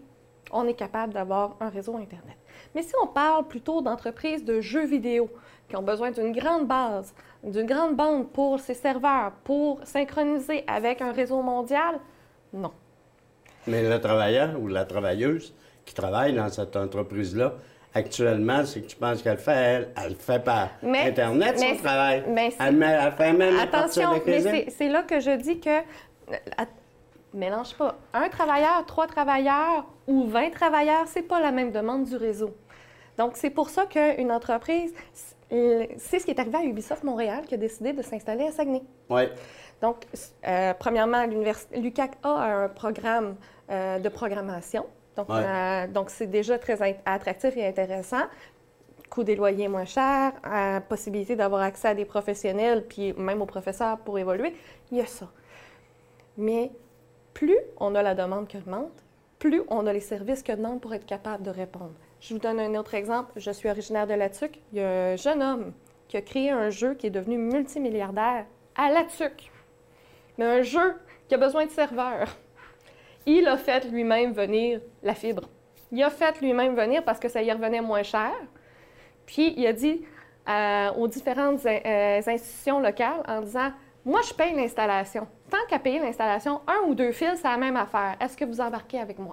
on est capable d'avoir un réseau Internet. Mais si on parle plutôt d'entreprises de jeux vidéo qui ont besoin d'une grande base, d'une grande bande pour ces serveurs, pour synchroniser avec un réseau mondial, non. Mais le travailleur ou la travailleuse qui travaille dans cette entreprise-là, actuellement, c'est que tu penses qu'elle fait, elle, elle fait par mais, Internet son travail. Mais elle, met, elle fait même attention, mais c'est là que je dis que... À, mélange pas. Un travailleur, trois travailleurs ou vingt travailleurs, c'est pas la même demande du réseau. Donc, c'est pour ça qu'une entreprise, c'est ce qui est arrivé à Ubisoft Montréal qui a décidé de s'installer à Saguenay. Oui. Donc, euh, premièrement, l'U Q A C a un programme euh, de programmation. Donc, ouais. euh, donc c'est déjà très attractif et intéressant. Coût des loyers moins cher, euh, possibilité d'avoir accès à des professionnels, puis même aux professeurs pour évoluer. Il y a ça. Mais plus on a la demande qui augmente, plus on a les services que demande pour être capable de répondre. Je vous donne un autre exemple. Je suis originaire de Latuc. Il y a un jeune homme qui a créé un jeu qui est devenu multimilliardaire à Latuc. Mais un jeu qui a besoin de serveurs. Il a fait lui-même venir la fibre. Il a fait lui-même venir parce que ça y revenait moins cher. Puis il a dit euh, aux différentes euh, institutions locales en disant « Moi, je paye l'installation. Tant qu'à payer l'installation, un ou deux fils, c'est la même affaire. Est-ce que vous embarquez avec moi? »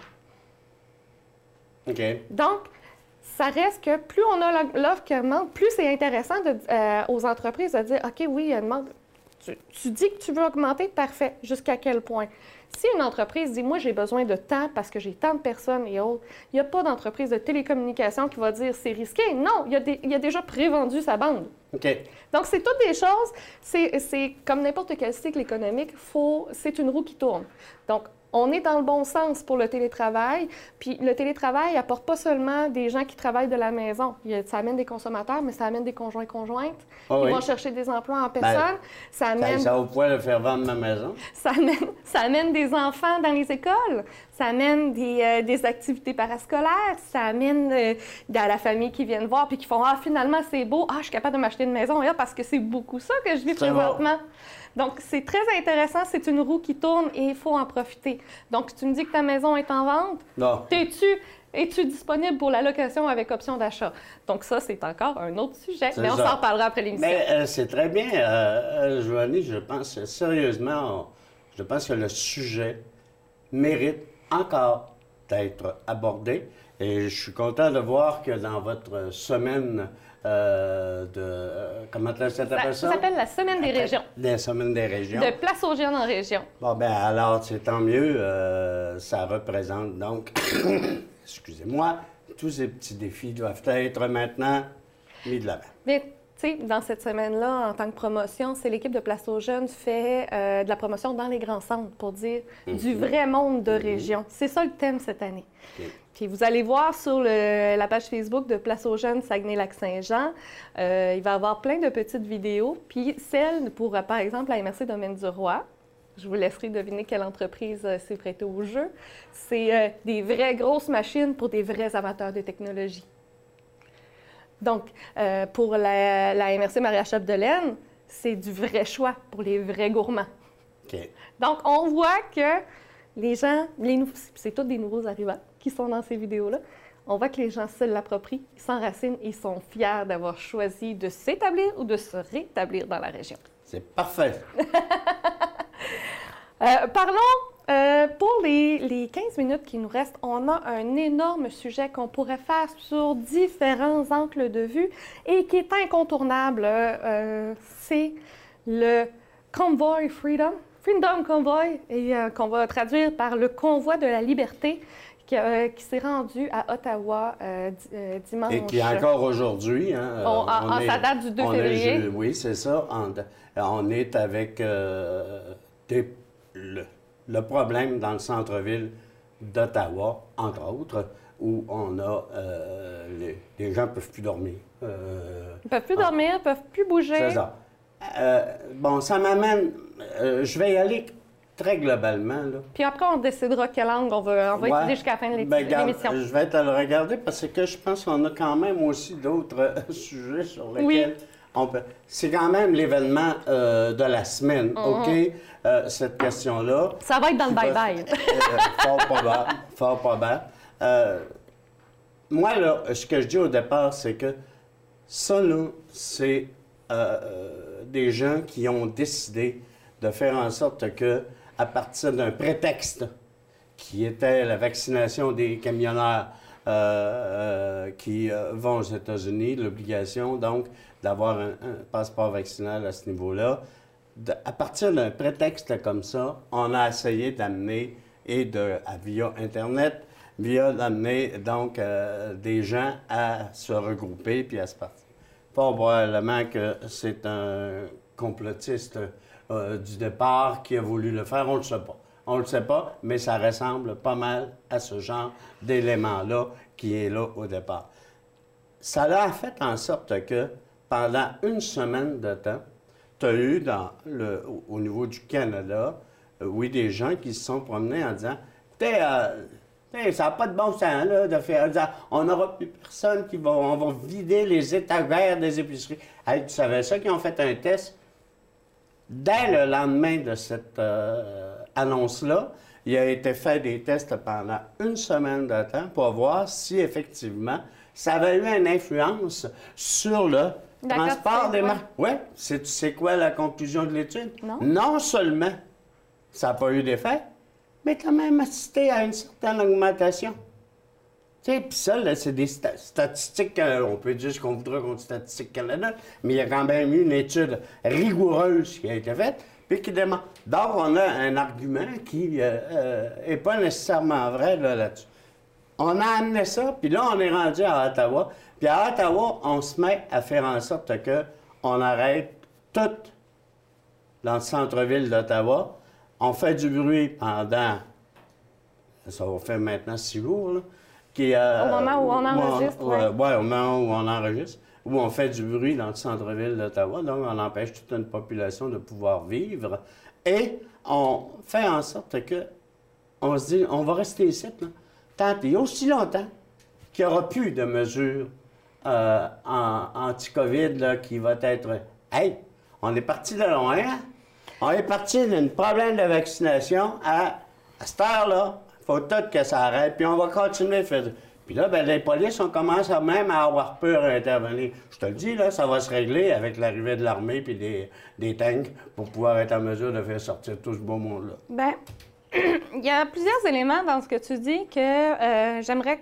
OK. Donc, ça reste que plus on a l'offre qui augmente, plus c'est intéressant de, euh, aux entreprises de dire « OK, oui, il y a une demande. Tu, tu dis que tu veux augmenter, parfait. Jusqu'à quel point? » Si une entreprise dit « Moi, j'ai besoin de temps parce que j'ai tant de personnes et autres », il n'y a pas d'entreprise de télécommunication qui va dire « C'est risqué. » Non, il y a, des, il y a déjà prévendu sa bande. OK. Donc, c'est toutes des choses, c'est comme n'importe quel cycle économique, c'est une roue qui tourne. Donc, on est dans le bon sens pour le télétravail. Puis le télétravail n'apporte pas seulement des gens qui travaillent de la maison. Ça amène des consommateurs, mais ça amène des conjoints-conjointes. Oh oui. Ils vont chercher des emplois en personne. Ben, ça amène... Ça au point de faire vendre ma maison. Ça amène, ça amène des enfants dans les écoles. Ça amène des, euh, des activités parascolaires. Ça amène euh, à la famille qui viennent voir puis qui font « Ah, finalement, c'est beau. Ah, je suis capable de m'acheter une maison. Ah, parce que c'est beaucoup ça que je vis présentement. » Donc, c'est très intéressant. C'est une roue qui tourne et il faut en profiter. Donc, tu me dis que ta maison est en vente. Non. Es-tu es-tu disponible pour la location avec option d'achat? Donc, ça, c'est encore un autre sujet. Mais on s'en reparlera après l'émission. Mais euh, c'est très bien. Euh, euh, Joanie, je pense sérieusement, on, je pense que le sujet mérite encore d'être abordé. Et je suis content de voir que dans votre semaine euh, de... Euh, comment ça s'appelle ça? Ça s'appelle la Semaine des régions. La Semaine des régions. De Place aux jeunes en région. Bon, bien, alors, c'est tant mieux. Euh, ça représente donc, excusez-moi, tous ces petits défis doivent être maintenant mis de l'avant. Mais, tu sais, dans cette semaine-là, en tant que promotion, c'est l'équipe de Place aux jeunes fait euh, de la promotion dans les grands centres pour dire mm-hmm. du vrai monde de mm-hmm. région. C'est ça le thème cette année. Okay. Puis vous allez voir sur le, la page Facebook de Place aux jeunes Saguenay-Lac-Saint-Jean, euh, il va y avoir plein de petites vidéos. Puis celle pour, par exemple, la M R C Domaine du Roi, je vous laisserai deviner quelle entreprise euh, s'est prêtée au jeu. C'est euh, des vraies grosses machines pour des vrais amateurs de technologie. Donc, euh, pour la, la M R C Maria Chapdelaine, c'est du vrai choix pour les vrais gourmands. Okay. Donc, on voit que les gens, les c'est tous des nouveaux arrivants qui sont dans ces vidéos-là, on voit que les gens se l'approprient, ils s'enracinent et ils sont fiers d'avoir choisi de s'établir ou de se rétablir dans la région. C'est parfait. euh, parlons, euh, pour les, les quinze minutes qui nous restent, on a un énorme sujet qu'on pourrait faire sur différents angles de vue et qui est incontournable. Euh, c'est le Convoy Freedom. Freedom Convoy, et euh, qu'on va traduire par le Convoi de la liberté, qui, euh, qui s'est rendu à Ottawa euh, euh, dimanche. Et qui est encore aujourd'hui. Hein, on, on, on est, ça date du deux février. Est, oui, c'est ça. On, on est avec euh, des, le, le problème dans le centre-ville d'Ottawa, entre autres, où on a... Euh, les, les gens ne peuvent plus dormir. Euh, ils ne peuvent plus ah, dormir, ils ne peuvent plus bouger. C'est ça. Euh, bon, ça m'amène... Euh, je vais y aller très globalement. Là. Puis après, on décidera quelle langue on va, on va ouais. étudier jusqu'à la fin de l'émission. Ben, je vais te le regarder parce que je pense qu'on a quand même aussi d'autres euh, sujets sur lesquels oui. on peut... C'est quand même l'événement euh, de la semaine, mm-hmm. OK? Euh, cette question-là. Ça va être dans le bye-bye. Euh, fort probable. Fort probable. Euh, moi, là, ce que je dis au départ, c'est que ça, là, c'est euh, des gens qui ont décidé de faire en sorte que, à partir d'un prétexte qui était la vaccination des camionneurs euh, euh, qui euh, vont aux États-Unis, l'obligation, donc, d'avoir un, un passeport vaccinal à ce niveau-là, de, à partir d'un prétexte comme ça, on a essayé d'amener, et de, à, via Internet, via d'amener donc euh, des gens à se regrouper puis à se partir. Probablement que c'est un complotiste euh, du départ qui a voulu le faire, on ne le sait pas. On ne le sait pas, mais ça ressemble pas mal à ce genre d'élément-là qui est là au départ. Ça a fait en sorte que pendant une semaine de temps, tu as eu dans le, au niveau du Canada, euh, oui, des gens qui se sont promenés en disant « Écoutez, euh, ça n'a pas de bon sens là, de faire dire, on n'aura plus personne qui va, on va vider les étagères des épiceries. » Hey, tu savais ça qu'ils ont fait un test? Dès le lendemain de cette euh, annonce-là, il a été fait des tests pendant une semaine de temps pour voir si effectivement ça avait eu une influence sur le transport des marques. Oui, tu sais quoi la conclusion de l'étude? Non. Non seulement ça n'a pas eu d'effet, mais quand même assisté à une certaine augmentation. Tu sais, puis ça, là, c'est des sta statistiques, euh, on peut dire ce qu'on voudra contre Statistique Canada, mais il y a quand même eu une étude rigoureuse qui a été faite, puis qui demande. Donc, on a un argument qui n'est euh, euh, pas nécessairement vrai là-dessus. On a amené ça, puis là, on est rendu à Ottawa. Puis à Ottawa, on se met à faire en sorte qu'on arrête tout dans le centre-ville d'Ottawa. On fait du bruit pendant, ça va faire maintenant six jours, là, qui, euh, au moment où on enregistre, oui. Ouais, ouais, au moment où on enregistre, où on fait du bruit dans le centre-ville d'Ottawa. Donc, on empêche toute une population de pouvoir vivre. Et on fait en sorte que, on se dit, on va rester ici, là, tant et aussi longtemps qu'il n'y aura plus de mesures euh, en, anti-COVID là, qui va être... Hey, on est parti de loin, hein? On est parti d'un problème de vaccination à, à cette heure-là. Il faut tout que ça arrête, puis on va continuer à faire... Puis là, bien, les polices, on commence à même à avoir peur à intervenir. Je te le dis, là, ça va se régler avec l'arrivée de l'armée puis des, des tanks pour pouvoir être en mesure de faire sortir tout ce beau monde-là. Bien, il y a plusieurs éléments dans ce que tu dis que euh, j'aimerais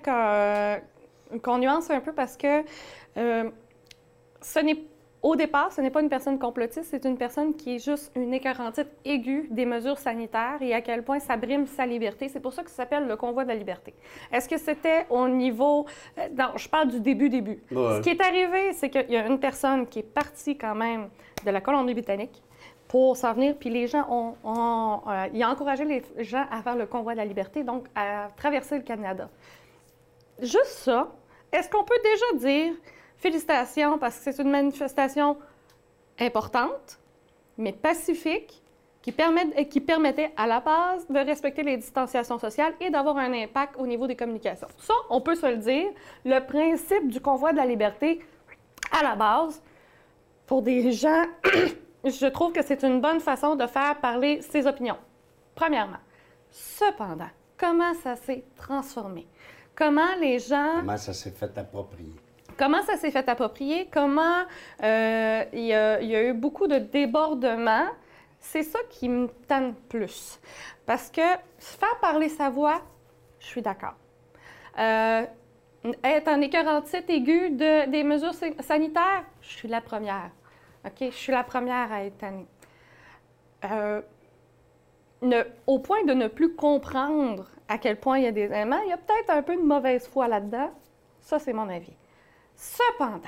qu'on qu'on nuance un peu parce que euh, ce n'est au départ, ce n'est pas une personne complotiste, c'est une personne qui est juste une écœurantite aiguë des mesures sanitaires et à quel point ça brime sa liberté. C'est pour ça que ça s'appelle le convoi de la liberté. Est-ce que c'était au niveau... Non, je parle du début-début. Ouais. Ce qui est arrivé, c'est qu'il y a une personne qui est partie quand même de la Colombie-Britannique pour s'en venir, puis les gens ont... ont euh, il a encouragé les gens à faire le convoi de la liberté, donc à traverser le Canada. Juste ça, est-ce qu'on peut déjà dire... Félicitations, parce que c'est une manifestation importante, mais pacifique, qui, permet, qui permettait à la base de respecter les distanciations sociales et d'avoir un impact au niveau des communications. Ça, on peut se le dire, le principe du convoi de la liberté, à la base, pour des gens, je trouve que c'est une bonne façon de faire parler ses opinions. Premièrement. Cependant, comment ça s'est transformé? Comment les gens... Comment ça s'est fait approprier? Comment ça s'est fait approprier? Comment euh, il, y a, il y a eu beaucoup de débordements? C'est ça qui me tente plus. Parce que faire parler sa voix, je suis d'accord. Euh, être en écœurantite aiguë de, des mesures sanitaires, je suis la première. OK? Je suis la première à être tannée. Euh, ne, au point de ne plus comprendre à quel point il y a des éléments, il y a peut-être un peu de mauvaise foi là-dedans. Ça, c'est mon avis. Cependant,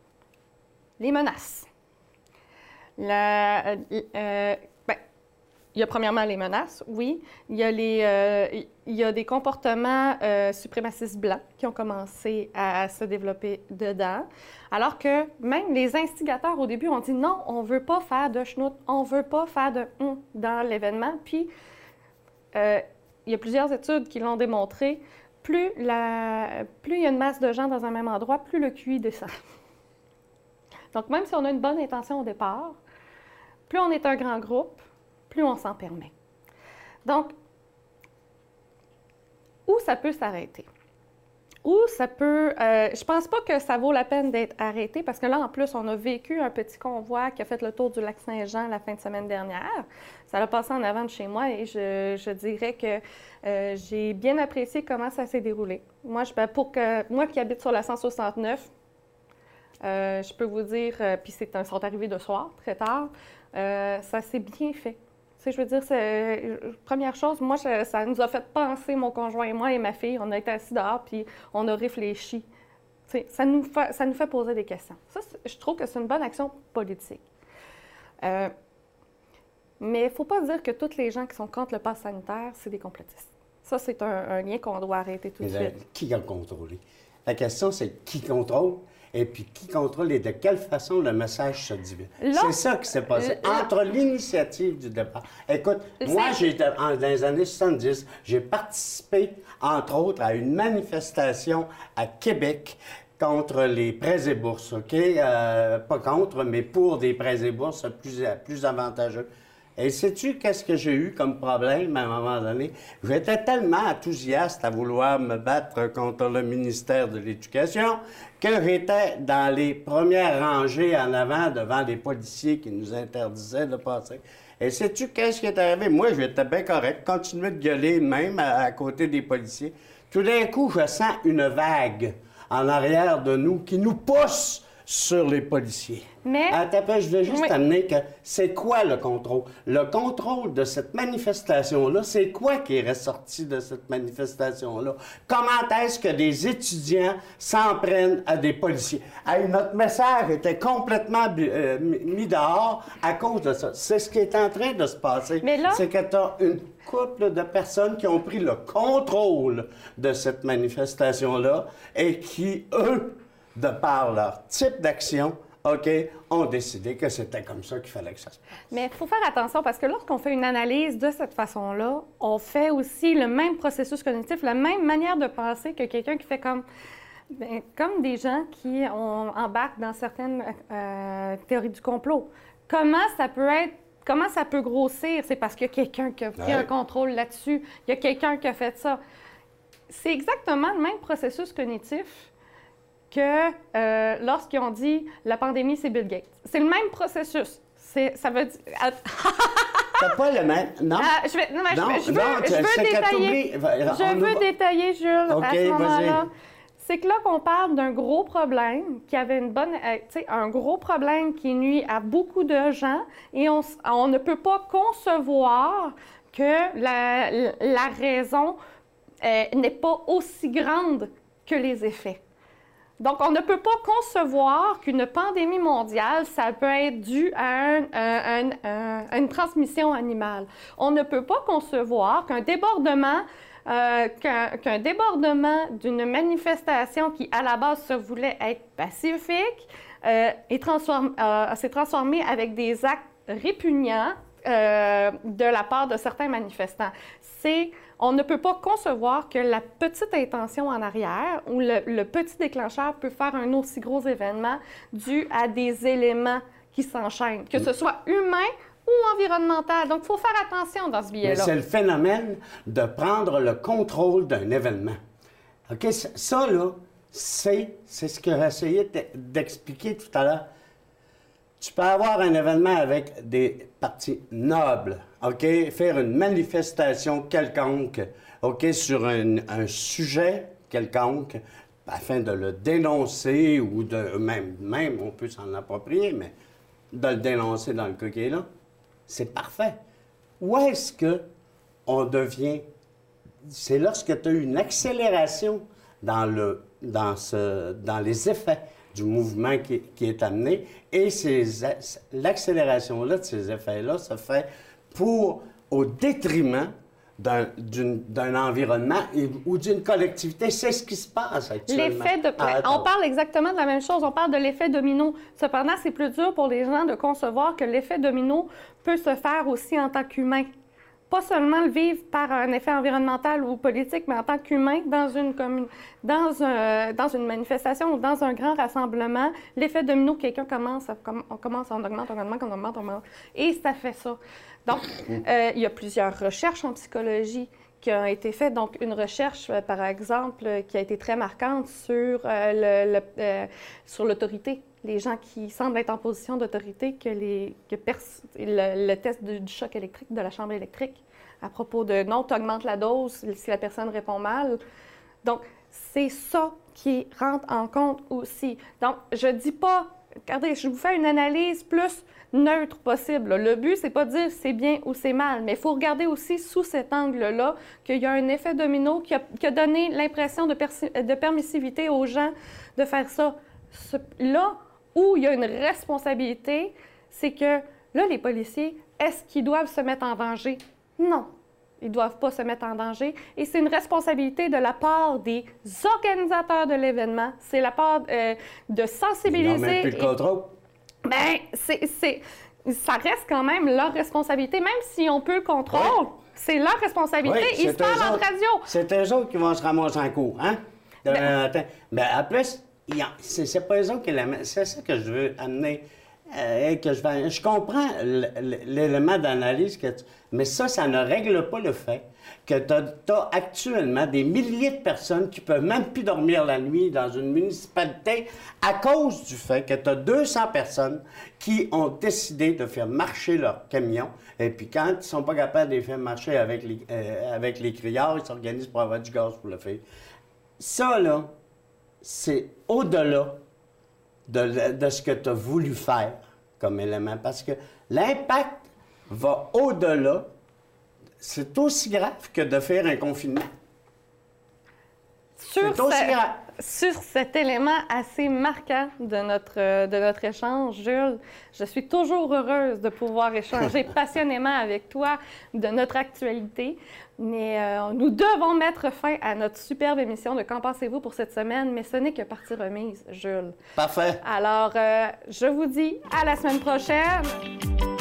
les menaces. La, euh, euh, ben, il y a premièrement les menaces, oui. Il y a, les, euh, il y a des comportements euh, suprémacistes blancs qui ont commencé à, à se développer dedans. Alors que même les instigateurs, au début, ont dit non, on ne veut pas faire de schnout, on ne veut pas faire de hum dans l'événement. Puis, euh, il y a plusieurs études qui l'ont démontré. Plus, la, plus il y a une masse de gens dans un même endroit, plus le Q I descend. Donc, même si on a une bonne intention au départ, plus on est un grand groupe, plus on s'en permet. Donc, où ça peut s'arrêter? Ou ça peut... Euh, je pense pas que ça vaut la peine d'être arrêté parce que là, en plus, on a vécu un petit convoi qui a fait le tour du lac Saint-Jean la fin de semaine dernière. Ça l'a passé en avant de chez moi et je, je dirais que euh, j'ai bien apprécié comment ça s'est déroulé. Moi, je, ben, pour que, moi qui habite sur la cent soixante-neuf, euh, je peux vous dire, euh, puis c'est un, sont arrivés de soir, très tard, euh, ça s'est bien fait. Tu sais, je veux dire, c'est, première chose, moi, je, ça nous a fait penser, mon conjoint et moi et ma fille, on a été assis dehors, puis on a réfléchi. Tu sais, ça nous fait, ça nous fait poser des questions. Ça, je trouve que c'est une bonne action politique. Euh, mais il ne faut pas dire que tous les gens qui sont contre le pass sanitaire, c'est des complotistes. Ça, c'est un, un lien qu'on doit arrêter tout de Mais suite. Qui a contrôlé? La question, c'est qui contrôle? Et puis, qui contrôle et de quelle façon le message se divise? C'est ça qui s'est passé là, entre l'initiative du départ. Écoute, moi, j'ai, dans les années soixante-dix, j'ai participé, entre autres, à une manifestation à Québec contre les prêts et bourses, OK? Euh, pas contre, mais pour des prêts et bourses plus, plus avantageux. Et sais-tu qu'est-ce que j'ai eu comme problème à un moment donné? J'étais tellement enthousiaste à vouloir me battre contre le ministère de l'Éducation que j'étais dans les premières rangées en avant devant les policiers qui nous interdisaient de passer. Et sais-tu qu'est-ce qui est arrivé? Moi, j'étais bien correct, continuais de gueuler même à, à côté des policiers. Tout d'un coup, je sens une vague en arrière de nous qui nous pousse sur les policiers. Mais... Attends, je veux juste oui. amener que c'est quoi le contrôle? Le contrôle de cette manifestation-là, c'est quoi qui est ressorti de cette manifestation-là? Comment est-ce que des étudiants s'en prennent à des policiers? Hey, notre message était complètement euh, mis dehors à cause de ça. C'est ce qui est en train de se passer. Mais là... C'est que tu as une couple de personnes qui ont pris le contrôle de cette manifestation-là et qui, eux, de par leur type d'action, OK, ont décidé que c'était comme ça qu'il fallait que ça se passe. Mais il faut faire attention parce que lorsqu'on fait une analyse de cette façon-là, on fait aussi le même processus cognitif, la même manière de penser que quelqu'un qui fait comme... Bien, comme des gens qui on, embarquent dans certaines euh, théories du complot. Comment ça peut être... Comment ça peut grossir? C'est parce qu'il y a quelqu'un qui a pris ouais. un contrôle là-dessus. Il y a quelqu'un qui a fait ça. C'est exactement le même processus cognitif que euh, lorsqu'ils ont dit « la pandémie, c'est Bill Gates ». C'est le même processus. C'est, ça veut dire... C'est pas le même... Non? Ah, je vais, non, mais non, je, je veux, non, je veux détailler, je veux détailler, Jules, okay, à ce moment-là. C'est que là qu'on parle d'un gros problème qui avait une bonne... Euh, tu sais, un gros problème qui nuit à beaucoup de gens et on, on ne peut pas concevoir que la, la raison euh, n'est pas aussi grande que les effets. Donc, on ne peut pas concevoir qu'une pandémie mondiale, ça peut être dû à, un, un, un, à une transmission animale. On ne peut pas concevoir qu'un débordement, euh, qu'un, qu'un débordement d'une manifestation qui, à la base, se voulait être pacifique, euh, est transform, euh, s'est transformé avec des actes répugnants euh, de la part de certains manifestants. C'est... On ne peut pas concevoir que la petite intention en arrière ou le, le petit déclencheur peut faire un aussi gros événement dû à des éléments qui s'enchaînent, que ce soit humain ou environnemental. Donc, il faut faire attention dans ce biais-là. Mais c'est le phénomène de prendre le contrôle d'un événement. OK? Ça, là, c'est, c'est ce que j'ai essayé d'expliquer tout à l'heure. Tu peux avoir un événement avec des partis nobles, OK? Faire une manifestation quelconque, OK, sur un, un sujet quelconque, afin de le dénoncer ou de... Même, même on peut s'en approprier, mais de le dénoncer dans le cas qui est là, c'est parfait. Où est-ce que on devient... C'est lorsque tu as une accélération dans, le, dans, ce, dans les effets du mouvement qui, qui est amené. Et ces, l'accélération-là de ces effets-là se fait pour, au détriment d'un, d'un environnement et, ou d'une collectivité. C'est ce qui se passe actuellement. L'effet de... On parle exactement de la même chose. On parle de l'effet domino. Cependant, c'est plus dur pour les gens de concevoir que l'effet domino peut se faire aussi en tant qu'humain. Pas seulement le vivre par un effet environnemental ou politique, mais en tant qu'humain, dans une commune, dans, un, dans une manifestation ou dans un grand rassemblement, l'effet domino, quelqu'un commence, on commence, on augmente, on augmente, on augmente, on augmente, et ça fait ça. Donc, euh, il y a plusieurs recherches en psychologie qui a été fait, donc une recherche, euh, par exemple, euh, qui a été très marquante sur euh, le, le, euh, sur l'autorité. Les gens qui semblent être en position d'autorité, que, les, que pers le, le test du, du choc électrique de la chambre électrique, à propos de non, tu augmentes la dose si la personne répond mal. Donc, c'est ça qui rentre en compte aussi. Donc, je ne dis pas, regardez, je vous fais une analyse plus neutre possible. Le but, c'est pas de dire c'est bien ou c'est mal, mais il faut regarder aussi sous cet angle-là qu'il y a un effet domino qui a, qui a donné l'impression de, de permissivité aux gens de faire ça. Ce, là où il y a une responsabilité, c'est que là, les policiers, est-ce qu'ils doivent se mettre en danger? Non. Ils ne doivent pas se mettre en danger. Et c'est une responsabilité de la part des organisateurs de l'événement. C'est la part euh, de sensibiliser... Ils n'ont même plus le contrôle. Bien, c'est, c'est, ça reste quand même leur responsabilité. Même si on peut le contrôle, oui. c'est leur responsabilité. Oui, Ils se parlent en radio. C'est eux autres qui vont se ramasser en cours, hein? Demain matin. Mais en plus, c'est pas eux autres qui l'amènent. C'est ça que je veux amener. Euh, que je, vais, je comprends l'élément d'analyse, que tu, mais ça, ça ne règle pas le fait que tu as actuellement des milliers de personnes qui ne peuvent même plus dormir la nuit dans une municipalité à cause du fait que tu as deux cents personnes qui ont décidé de faire marcher leurs camions. Et puis quand ils ne sont pas capables de les faire marcher avec les, euh, avec les criards, ils s'organisent pour avoir du gaz pour le faire. Ça, là, c'est au-delà De, de ce que tu as voulu faire comme élément. Parce que l'impact va au-delà. C'est aussi grave que de faire un confinement. Sur, ce, sur cet élément assez marquant de notre, de notre échange, Jules, je suis toujours heureuse de pouvoir échanger passionnément avec toi de notre actualité. Mais euh, nous devons mettre fin à notre superbe émission de Qu'en pensez-vous pour cette semaine? Mais ce n'est que partie remise, Jules. Parfait. Alors, euh, je vous dis à la semaine prochaine.